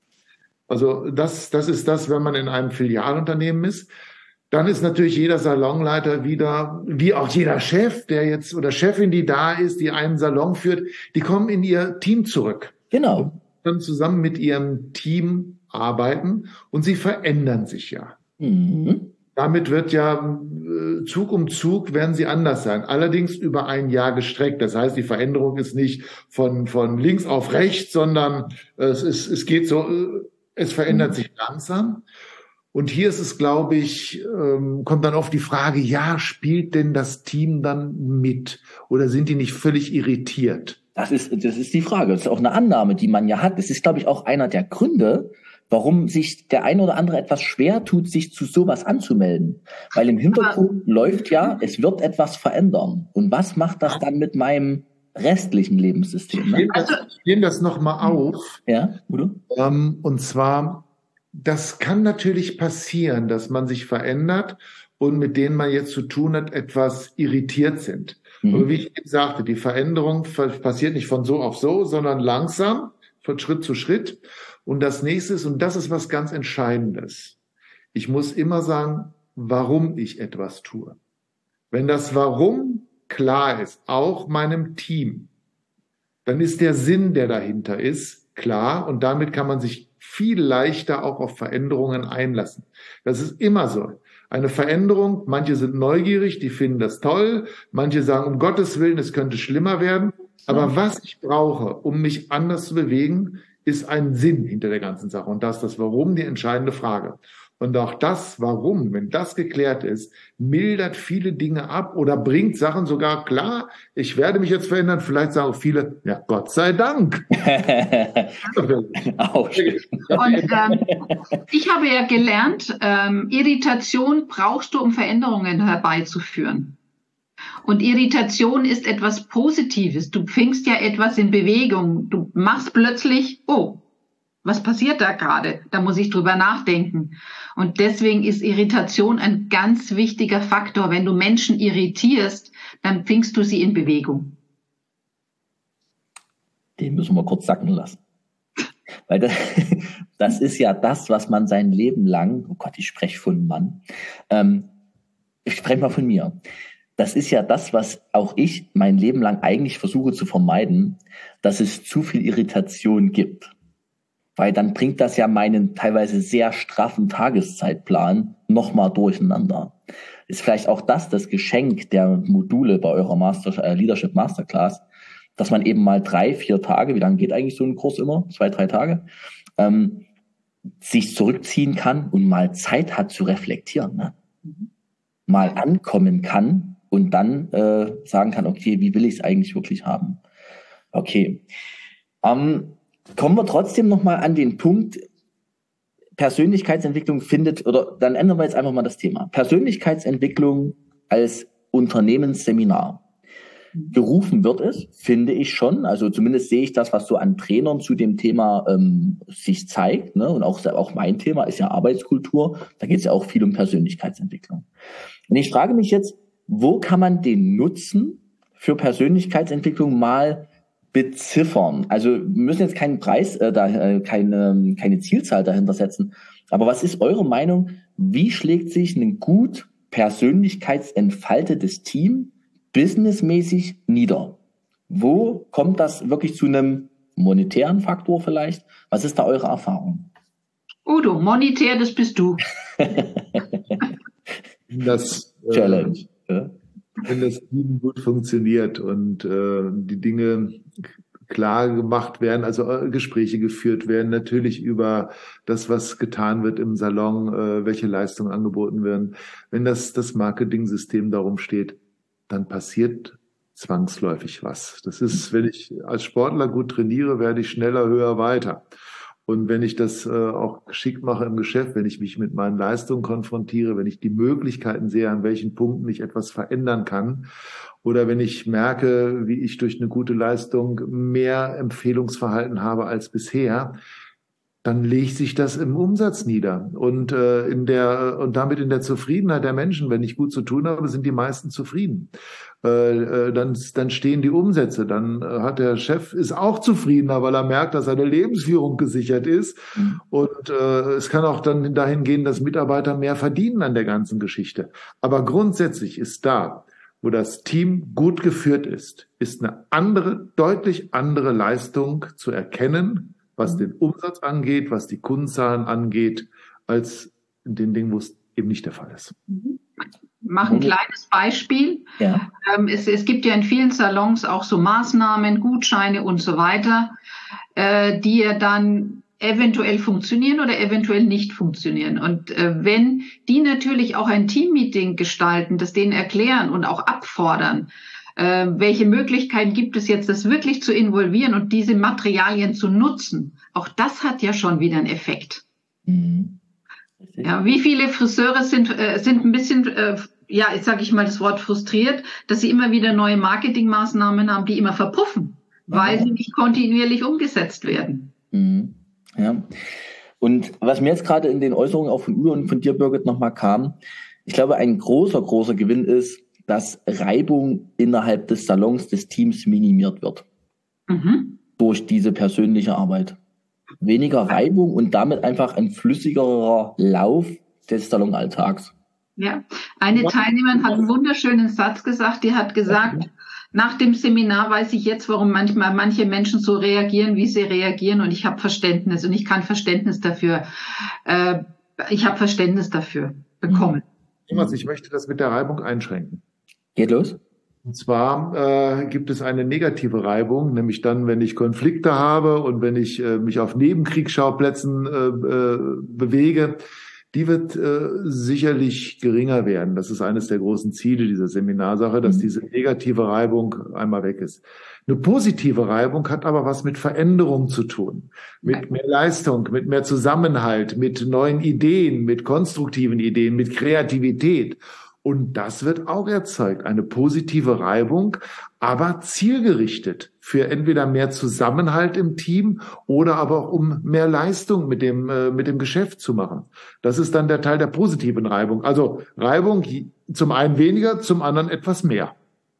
Also das, das ist das, wenn man in einem Filialunternehmen ist. Dann ist natürlich jeder Salonleiter wieder, wie auch jeder Chef, der jetzt oder Chefin, die da ist, die einen Salon führt, die kommen in ihr Team zurück. Genau. Und dann zusammen mit ihrem Team arbeiten und sie verändern sich ja. Mhm. Damit wird ja Zug um Zug werden sie anders sein. Allerdings über ein Jahr gestreckt. Das heißt, die Veränderung ist nicht von, von links auf rechts, sondern es ist, es geht so, es verändert sich langsam. Und hier ist es, glaube ich, kommt dann oft die Frage, ja, spielt denn das Team dann mit? Oder sind die nicht völlig irritiert? Das ist, das ist die Frage. Das ist auch eine Annahme, die man ja hat. Das ist, glaube ich, auch einer der Gründe, warum sich der eine oder andere etwas schwer tut, sich zu sowas anzumelden. Weil im Hintergrund Aber, läuft ja, es wird etwas verändern. Und was macht das dann mit meinem restlichen Lebenssystem? Ne? Also, ich nehme das nochmal auf. Ja, oder? Ähm, und zwar, das kann natürlich passieren, dass man sich verändert und mit denen man jetzt zu tun hat, etwas irritiert sind. Mhm. Aber wie ich eben sagte, die Veränderung passiert nicht von so auf so, sondern langsam, von Schritt zu Schritt. Und das nächste ist, und das ist was ganz Entscheidendes, ich muss immer sagen, warum ich etwas tue. Wenn das Warum klar ist, auch meinem Team, dann ist der Sinn, der dahinter ist, klar. Und damit kann man sich viel leichter auch auf Veränderungen einlassen. Das ist immer so. Eine Veränderung, manche sind neugierig, die finden das toll. Manche sagen, um Gottes Willen, es könnte schlimmer werden. Aber was ich brauche, um mich anders zu bewegen, ist ein Sinn hinter der ganzen Sache. Und das ist das Warum die entscheidende Frage. Und auch das Warum, wenn das geklärt ist, mildert viele Dinge ab oder bringt Sachen sogar klar. Ich werde mich jetzt verändern. Vielleicht sagen auch viele, ja, Gott sei Dank. Auch Und ähm, ich habe ja gelernt, ähm, Irritation brauchst du, um Veränderungen herbeizuführen. Und Irritation ist etwas Positives. Du fängst ja etwas in Bewegung. Du machst plötzlich, oh, was passiert da gerade? Da muss ich drüber nachdenken. Und deswegen ist Irritation ein ganz wichtiger Faktor. Wenn du Menschen irritierst, dann bringst du sie in Bewegung. Den müssen wir kurz sacken lassen. Weil das, das ist ja das, was man sein Leben lang, oh Gott, ich spreche von Mann, ähm, ich spreche mal von mir. Das ist ja das, was auch ich mein Leben lang eigentlich versuche zu vermeiden, dass es zu viel Irritation gibt. Weil dann bringt das ja meinen teilweise sehr straffen Tageszeitplan nochmal durcheinander. Ist vielleicht auch das das Geschenk der Module bei eurer Master, äh, Leadership Masterclass, dass man eben mal drei, vier Tage, wie lange geht eigentlich so ein Kurs immer? Zwei, drei Tage, ähm, sich zurückziehen kann und mal Zeit hat zu reflektieren. Ne? Mal ankommen kann und dann äh, sagen kann, okay, wie will ich es eigentlich wirklich haben? Okay. Ähm, kommen wir trotzdem nochmal an den Punkt, Persönlichkeitsentwicklung findet, oder dann ändern wir jetzt einfach mal das Thema. Persönlichkeitsentwicklung als Unternehmensseminar. Gerufen wird es, finde ich schon. Also zumindest sehe ich das, was so an Trainern zu dem Thema ähm, sich zeigt. Ne? Und auch, auch mein Thema ist ja Arbeitskultur. Da geht es ja auch viel um Persönlichkeitsentwicklung. Und ich frage mich jetzt, wo kann man den Nutzen für Persönlichkeitsentwicklung mal beziffern? Also wir müssen jetzt keinen Preis, äh, da, äh, keine, keine Zielzahl dahinter setzen. Aber was ist eure Meinung? Wie schlägt sich ein gut persönlichkeitsentfaltetes Team businessmäßig nieder? Wo kommt das wirklich zu einem monetären Faktor vielleicht? Was ist da eure Erfahrung? Udo, monetär, das bist du. Das, äh, Challenge. Ja. Wenn das Team gut funktioniert und äh, die Dinge klar gemacht werden, also äh, Gespräche geführt werden, natürlich über das, was getan wird im Salon, äh, welche Leistungen angeboten werden. Wenn das, das Marketing-System darum steht, dann passiert zwangsläufig was. Das ist, wenn ich als Sportler gut trainiere, werde ich schneller, höher, weiter. Und wenn ich das äh, auch geschickt mache im Geschäft, wenn ich mich mit meinen Leistungen konfrontiere, wenn ich die Möglichkeiten sehe, an welchen Punkten ich etwas verändern kann, oder wenn ich merke, wie ich durch eine gute Leistung mehr Empfehlungsverhalten habe als bisher, dann legt sich das im Umsatz nieder und äh, in der und damit in der Zufriedenheit der Menschen. Wenn ich gut zu tun habe, sind die meisten zufrieden. Äh, äh, dann dann stehen die Umsätze. Dann äh, hat der Chef ist auch zufriedener, weil er merkt, dass seine Lebensführung gesichert ist. Mhm. Und äh, es kann auch dann dahin gehen, dass Mitarbeiter mehr verdienen an der ganzen Geschichte. Aber grundsätzlich ist da, wo das Team gut geführt ist, ist eine andere, deutlich andere Leistung zu erkennen, was den Umsatz angeht, was die Kundenzahlen angeht, als in den Dingen, wo es eben nicht der Fall ist. Mach ein kleines Beispiel. Ja. Ähm, es, es gibt ja in vielen Salons auch so Maßnahmen, Gutscheine und so weiter, äh, die ja dann eventuell funktionieren oder eventuell nicht funktionieren. Und äh, wenn die natürlich auch ein Teammeeting gestalten, das denen erklären und auch abfordern, äh, welche Möglichkeiten gibt es jetzt, das wirklich zu involvieren und diese Materialien zu nutzen, auch das hat ja schon wieder einen Effekt. Mhm. Ja, wie viele Friseure sind äh, sind ein bisschen, äh, ja, jetzt sage ich mal das Wort frustriert, dass sie immer wieder neue Marketingmaßnahmen haben, die immer verpuffen, weil ja. sie nicht kontinuierlich umgesetzt werden. Mhm. Ja. Und was mir jetzt gerade in den Äußerungen auch von Udo und von dir, Birgit, nochmal kam, ich glaube, ein großer, großer Gewinn ist, dass Reibung innerhalb des Salons, des Teams minimiert wird. Mhm. Durch diese persönliche Arbeit. Weniger Reibung und damit einfach ein flüssigerer Lauf des Salonalltags. Ja, eine Teilnehmerin hat einen wunderschönen Satz gesagt, die hat gesagt, nach dem Seminar weiß ich jetzt, warum manchmal manche Menschen so reagieren, wie sie reagieren, und ich habe Verständnis und ich kann Verständnis dafür, äh, ich habe Verständnis dafür bekommen. Thomas, ich möchte das mit der Reibung einschränken. Geht los. Und zwar äh, gibt es eine negative Reibung, nämlich dann, wenn ich Konflikte habe und wenn ich äh, mich auf Nebenkriegsschauplätzen äh, äh, bewege. Die wird äh, sicherlich geringer werden. Das ist eines der großen Ziele dieser Seminarsache, dass diese negative Reibung einmal weg ist. Eine positive Reibung hat aber was mit Veränderung zu tun, mit mehr Leistung, mit mehr Zusammenhalt, mit neuen Ideen, mit konstruktiven Ideen, mit Kreativität. Und das wird auch erzeugt, eine positive Reibung, aber zielgerichtet für entweder mehr Zusammenhalt im Team oder aber auch um mehr Leistung mit dem, äh, mit dem Geschäft zu machen. Das ist dann der Teil der positiven Reibung. Also Reibung zum einen weniger, zum anderen etwas mehr.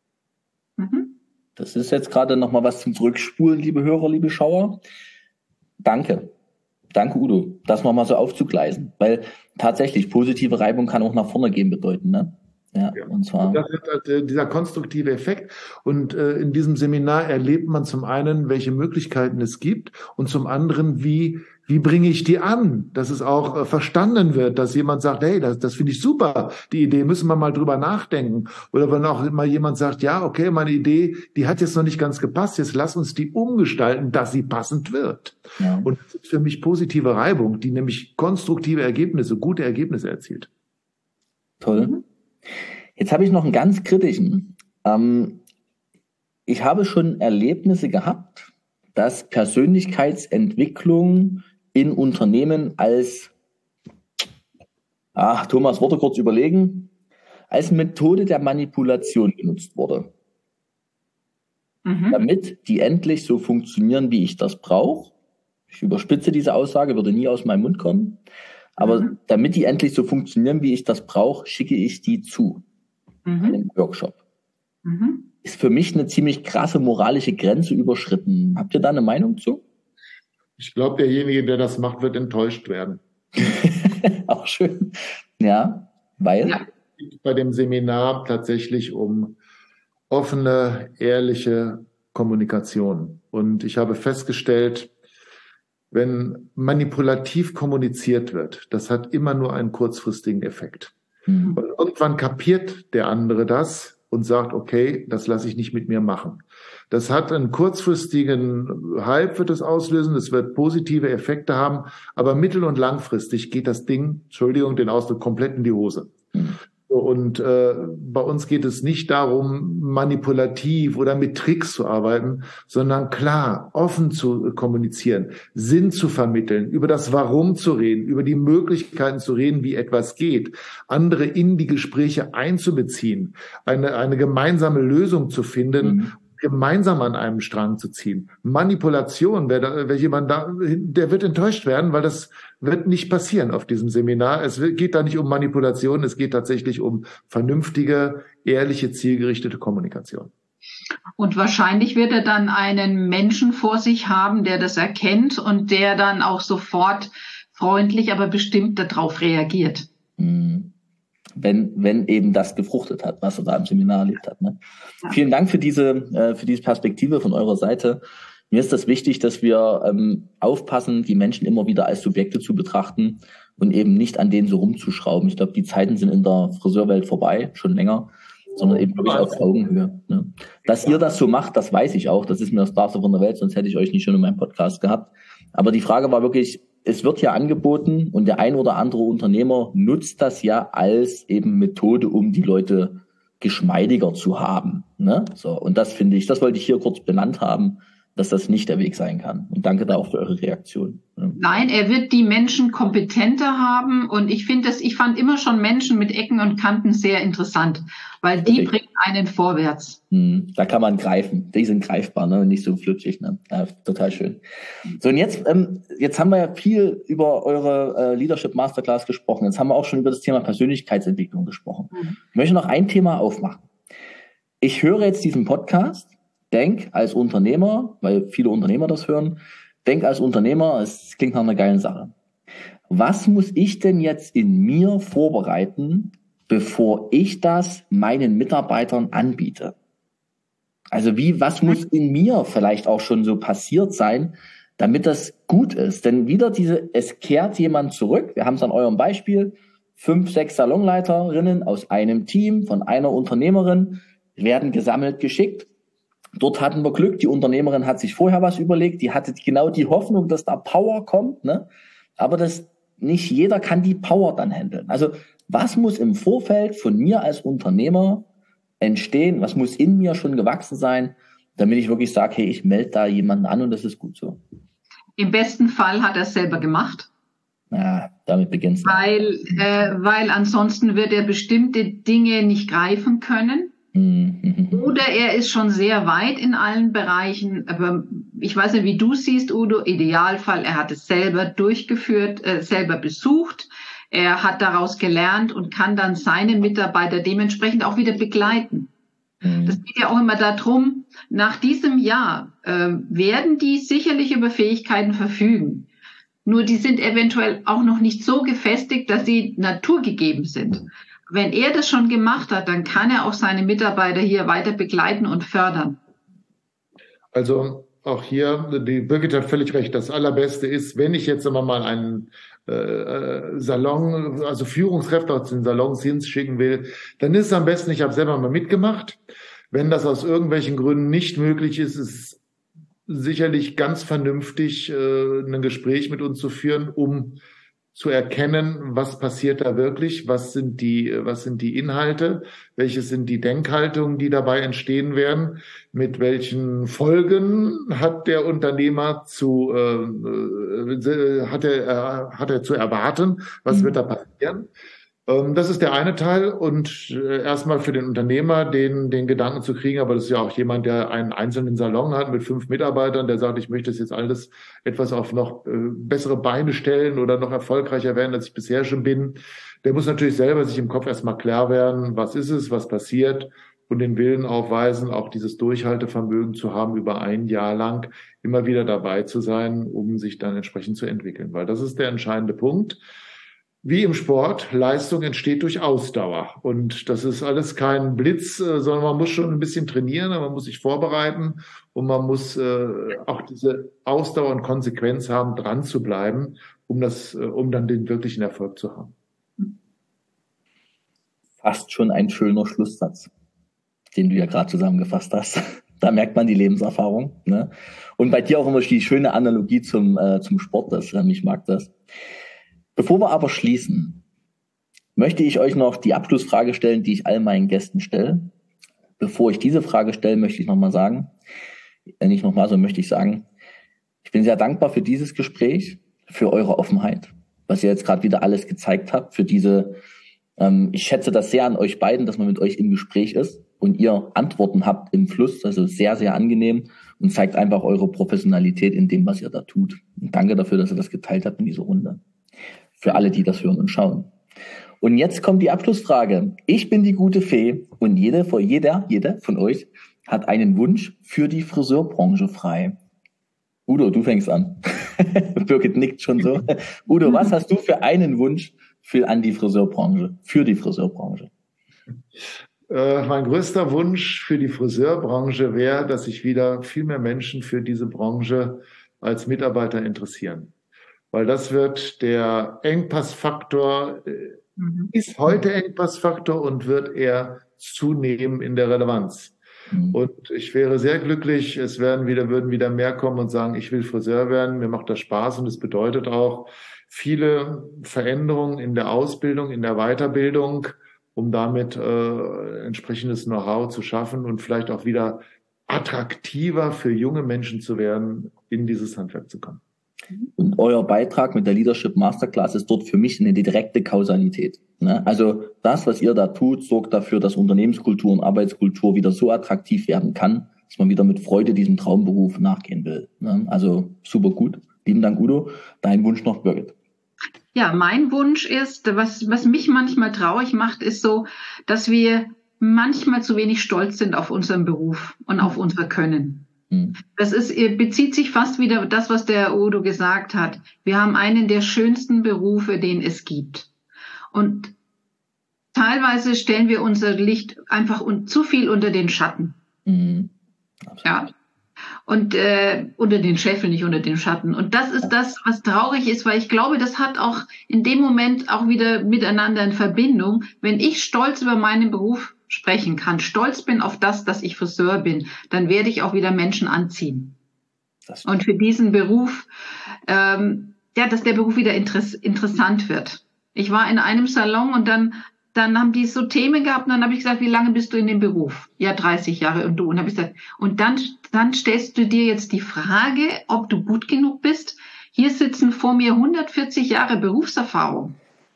Das ist jetzt gerade nochmal was zum Zurückspulen, liebe Hörer, liebe Schauer. Danke. Danke, Udo, das nochmal so aufzugleisen, weil tatsächlich positive Reibung kann auch nach vorne gehen bedeuten, ne? Ja, ja. Und zwar. Und das ist halt, äh, dieser konstruktive Effekt. Und äh, in diesem Seminar erlebt man zum einen, welche Möglichkeiten es gibt, und zum anderen, wie wie bringe ich die an, dass es auch äh, verstanden wird, dass jemand sagt, hey, das, das finde ich super, die Idee, müssen wir mal drüber nachdenken. Oder wenn auch mal jemand sagt, ja, okay, meine Idee, die hat jetzt noch nicht ganz gepasst, jetzt lass uns die umgestalten, dass sie passend wird. Ja. Und das ist für mich positive Reibung, die nämlich konstruktive Ergebnisse, gute Ergebnisse erzielt. Toll. Jetzt habe ich noch einen ganz kritischen. Ähm, ich habe schon Erlebnisse gehabt, dass Persönlichkeitsentwicklung in Unternehmen als, ach, Thomas, Worte kurz überlegen, als Methode der Manipulation genutzt wurde. Mhm. Damit die endlich so funktionieren, wie ich das brauche. Ich überspitze diese Aussage, würde nie aus meinem Mund kommen. Aber mhm. damit die endlich so funktionieren, wie ich das brauche, schicke ich die zu mhm. einem Workshop. Mhm. Ist für mich eine ziemlich krasse moralische Grenze überschritten. Habt ihr da eine Meinung zu? Ich glaube, derjenige, der das macht, wird enttäuscht werden. Auch schön. Ja, weil? Ja. Es geht bei dem Seminar tatsächlich um offene, ehrliche Kommunikation. Und ich habe festgestellt, wenn manipulativ kommuniziert wird, das hat immer nur einen kurzfristigen Effekt. Mhm. Und irgendwann kapiert der andere das und sagt, okay, das lasse ich nicht mit mir machen. Das hat einen kurzfristigen Hype, wird es auslösen, es wird positive Effekte haben, aber mittel- und langfristig geht das Ding, Entschuldigung, den Ausdruck, komplett in die Hose. Mhm. Und äh, bei uns geht es nicht darum, manipulativ oder mit Tricks zu arbeiten, sondern klar, offen zu kommunizieren, Sinn zu vermitteln, über das Warum zu reden, über die Möglichkeiten zu reden, wie etwas geht, andere in die Gespräche einzubeziehen, eine, eine gemeinsame Lösung zu finden, mhm. gemeinsam an einem Strang zu ziehen. Manipulation, wer, da, wer jemand da, der wird enttäuscht werden, weil das wird nicht passieren auf diesem Seminar. Es geht da nicht um Manipulation, es geht tatsächlich um vernünftige, ehrliche, zielgerichtete Kommunikation. Und wahrscheinlich wird er dann einen Menschen vor sich haben, der das erkennt und der dann auch sofort freundlich, aber bestimmt darauf reagiert. Mhm. Wenn, wenn eben das gefruchtet hat, was er da im Seminar erlebt hat. Ne? Ja. Vielen Dank für diese, äh, für diese Perspektive von eurer Seite. Mir ist das wichtig, dass wir ähm, aufpassen, die Menschen immer wieder als Subjekte zu betrachten und eben nicht an denen so rumzuschrauben. Ich glaube, die Zeiten sind in der Friseurwelt vorbei, schon länger, sondern eben wirklich auf Augenhöhe. Ne? Dass ihr das so macht, das weiß ich auch. Das ist mir das Klarste von der Welt, sonst hätte ich euch nicht schon in meinem Podcast gehabt. Aber die Frage war wirklich, es wird ja angeboten und der ein oder andere Unternehmer nutzt das ja als eben Methode, um die Leute geschmeidiger zu haben. Ne? So, und das finde ich, das wollte ich hier kurz benannt haben, dass das nicht der Weg sein kann. Und danke da auch für eure Reaktion. Nein, er wird die Menschen kompetenter haben. Und ich finde das, ich fand immer schon Menschen mit Ecken und Kanten sehr interessant, weil die bringen einen vorwärts. Da kann man greifen. Die sind greifbar, ne? Und nicht so flutschig. Ne? Ja, total schön. So, und jetzt, ähm, jetzt haben wir ja viel über eure äh, Leadership Masterclass gesprochen. Jetzt haben wir auch schon über das Thema Persönlichkeitsentwicklung gesprochen. Mhm. Ich möchte noch ein Thema aufmachen. Ich höre jetzt diesen Podcast. Denk als Unternehmer, weil viele Unternehmer das hören, denk als Unternehmer, es klingt nach einer geilen Sache. Was muss ich denn jetzt in mir vorbereiten, bevor ich das meinen Mitarbeitern anbiete? Also wie, was muss in mir vielleicht auch schon so passiert sein, damit das gut ist? Denn wieder diese, es kehrt jemand zurück. Wir haben es an eurem Beispiel. Fünf, sechs Salonleiterinnen aus einem Team von einer Unternehmerin werden gesammelt geschickt. Dort hatten wir Glück, die Unternehmerin hat sich vorher was überlegt, die hatte genau die Hoffnung, dass da Power kommt, ne? Aber das, nicht jeder kann die Power dann handeln. Also was muss im Vorfeld von mir als Unternehmer entstehen, was muss in mir schon gewachsen sein, damit ich wirklich sage, hey, ich melde da jemanden an und das ist gut so. Im besten Fall hat er es selber gemacht. Ja, damit beginnt es. Weil, äh, weil ansonsten wird er bestimmte Dinge nicht greifen können. Oder er ist schon sehr weit in allen Bereichen, aber ich weiß nicht, wie du siehst, Udo, Idealfall, er hat es selber durchgeführt, äh, selber besucht, er hat daraus gelernt und kann dann seine Mitarbeiter dementsprechend auch wieder begleiten. Mhm. Das geht ja auch immer darum, nach diesem Jahr äh, werden die sicherlich über Fähigkeiten verfügen, nur die sind eventuell auch noch nicht so gefestigt, dass sie naturgegeben sind. Wenn er das schon gemacht hat, dann kann er auch seine Mitarbeiter hier weiter begleiten und fördern. Also auch hier, die Birgit hat völlig recht, das Allerbeste ist, wenn ich jetzt immer mal einen äh, Salon, also Führungskräfte aus den Salons hinschicken will, dann ist es am besten, ich habe selber mal mitgemacht. Wenn das aus irgendwelchen Gründen nicht möglich ist, ist es sicherlich ganz vernünftig, äh, ein Gespräch mit uns zu führen, um zu erkennen, was passiert da wirklich, was sind die, was sind die Inhalte, welche sind die Denkhaltungen, die dabei entstehen werden, mit welchen Folgen hat der Unternehmer zu, äh, hat er, hat er zu erwarten, was mhm. wird da passieren? Ähm, das ist der eine Teil und äh, erstmal für den Unternehmer den, den Gedanken zu kriegen, aber das ist ja auch jemand, der einen einzelnen Salon hat mit fünf Mitarbeitern, der sagt, ich möchte das jetzt alles etwas auf noch äh, bessere Beine stellen oder noch erfolgreicher werden, als ich bisher schon bin. Der muss natürlich selber sich im Kopf erstmal klar werden, was ist es, was passiert und den Willen aufweisen, auch dieses Durchhaltevermögen zu haben, über ein Jahr lang immer wieder dabei zu sein, um sich dann entsprechend zu entwickeln, weil das ist der entscheidende Punkt. Wie im Sport, Leistung entsteht durch Ausdauer. Und das ist alles kein Blitz, sondern man muss schon ein bisschen trainieren, man muss sich vorbereiten und man muss äh, auch diese Ausdauer und Konsequenz haben, dran zu bleiben, um das, um dann den wirklichen Erfolg zu haben. Fast schon ein schöner Schlusssatz, den du ja gerade zusammengefasst hast. Da merkt man die Lebenserfahrung. Ne? Und bei dir auch immer die schöne Analogie zum, äh, zum Sport. Das, äh, ich mag das. Bevor wir aber schließen, möchte ich euch noch die Abschlussfrage stellen, die ich all meinen Gästen stelle. Bevor ich diese Frage stelle, möchte ich nochmal sagen, äh, nicht nochmal, sondern möchte ich sagen, ich bin sehr dankbar für dieses Gespräch, für eure Offenheit, was ihr jetzt gerade wieder alles gezeigt habt, für diese, ähm, ich schätze das sehr an euch beiden, dass man mit euch im Gespräch ist und ihr Antworten habt im Fluss, also sehr, sehr angenehm und zeigt einfach eure Professionalität in dem, was ihr da tut. Und danke dafür, dass ihr das geteilt habt in dieser Runde. Für alle, die das hören und schauen. Und jetzt kommt die Abschlussfrage. Ich bin die gute Fee und jede, jeder, jeder von euch hat einen Wunsch für die Friseurbranche frei. Udo, du fängst an. Birgit nickt schon so. Udo, was hast du für einen Wunsch für an die Friseurbranche, für die Friseurbranche? Äh, mein größter Wunsch für die Friseurbranche wäre, dass sich wieder viel mehr Menschen für diese Branche als Mitarbeiter interessieren. Weil das wird der Engpassfaktor, äh, mhm. ist heute Engpassfaktor und wird eher zunehmen in der Relevanz. Und ich wäre sehr glücklich, es werden wieder, würden wieder mehr kommen und sagen, ich will Friseur werden, mir macht das Spaß und es bedeutet auch viele Veränderungen in der Ausbildung, in der Weiterbildung, um damit äh, entsprechendes Know-how zu schaffen und vielleicht auch wieder attraktiver für junge Menschen zu werden, in dieses Handwerk zu kommen. Und euer Beitrag mit der Leadership Masterclass ist dort für mich eine direkte Kausalität. Also das, was ihr da tut, sorgt dafür, dass Unternehmenskultur und Arbeitskultur wieder so attraktiv werden kann, dass man wieder mit Freude diesem Traumberuf nachgehen will. Also super gut. Lieben Dank, Udo. Dein Wunsch noch, Birgit. Ja, mein Wunsch ist, was, was mich manchmal traurig macht, ist so, dass wir manchmal zu wenig stolz sind auf unseren Beruf und auf unser Können. Das ist, bezieht sich fast wieder das, was der Udo gesagt hat. Wir haben einen der schönsten Berufe, den es gibt. Und teilweise stellen wir unser Licht einfach un, zu viel unter den Schatten. Mhm. Ja. Und äh, unter den Scheffel, nicht unter den Schatten. Und das ist das, was traurig ist, weil ich glaube, das hat auch in dem Moment auch wieder miteinander in Verbindung. Wenn ich stolz über meinen Beruf sprechen kann, stolz bin auf das, dass ich Friseur bin, dann werde ich auch wieder Menschen anziehen. Und für diesen Beruf, ähm, ja, dass der Beruf wieder interess- interessant wird. Ich war in einem Salon und dann, dann haben die so Themen gehabt und dann habe ich gesagt, wie lange bist du in dem Beruf? Ja, dreißig Jahre. Und du? Und habe ich gesagt, und dann, dann stellst du dir jetzt die Frage, ob du gut genug bist. Hier sitzen vor mir hundertvierzig Jahre Berufserfahrung.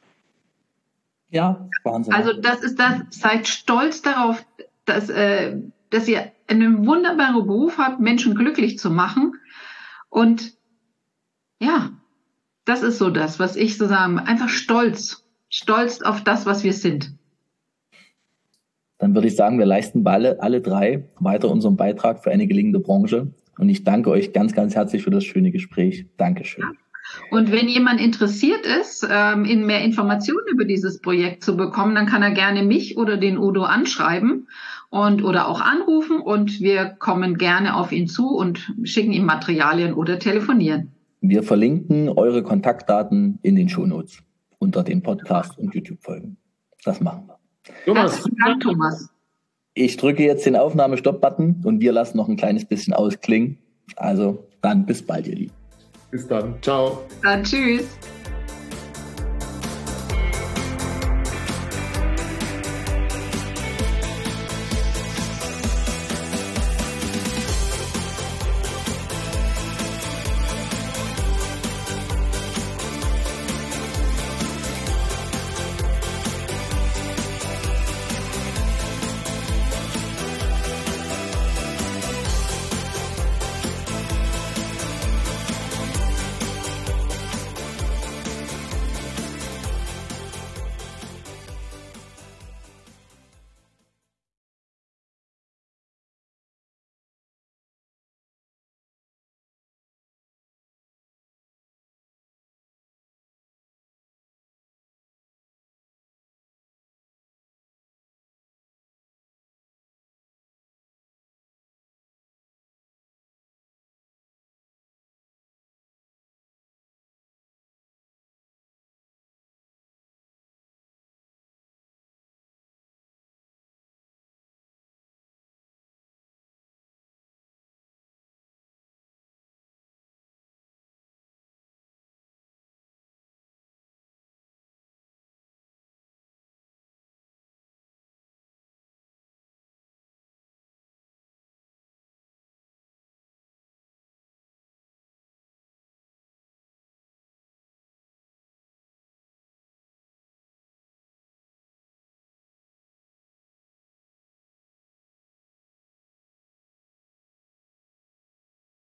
Ja, Wahnsinn. Also das ist das, seid stolz darauf, dass, äh, dass ihr einen wunderbaren Beruf habt, Menschen glücklich zu machen. Und ja, das ist so das, was ich so sage, einfach stolz, stolz auf das, was wir sind. Dann würde ich sagen, wir leisten alle, alle drei weiter unseren Beitrag für eine gelingende Branche. Und ich danke euch ganz, ganz herzlich für das schöne Gespräch. Dankeschön. Ja. Und wenn jemand interessiert ist, ähm, in mehr Informationen über dieses Projekt zu bekommen, dann kann er gerne mich oder den Udo anschreiben und oder auch anrufen und wir kommen gerne auf ihn zu und schicken ihm Materialien oder telefonieren. Wir verlinken eure Kontaktdaten in den Shownotes unter den Podcast- und YouTube-Folgen. Das machen wir. Thomas, herzlichen Dank, Thomas. Ich drücke jetzt den Aufnahme-Stopp-Button und wir lassen noch ein kleines bisschen ausklingen. Also dann bis bald, ihr Lieben. Bis dann. Ciao. Dann tschüss.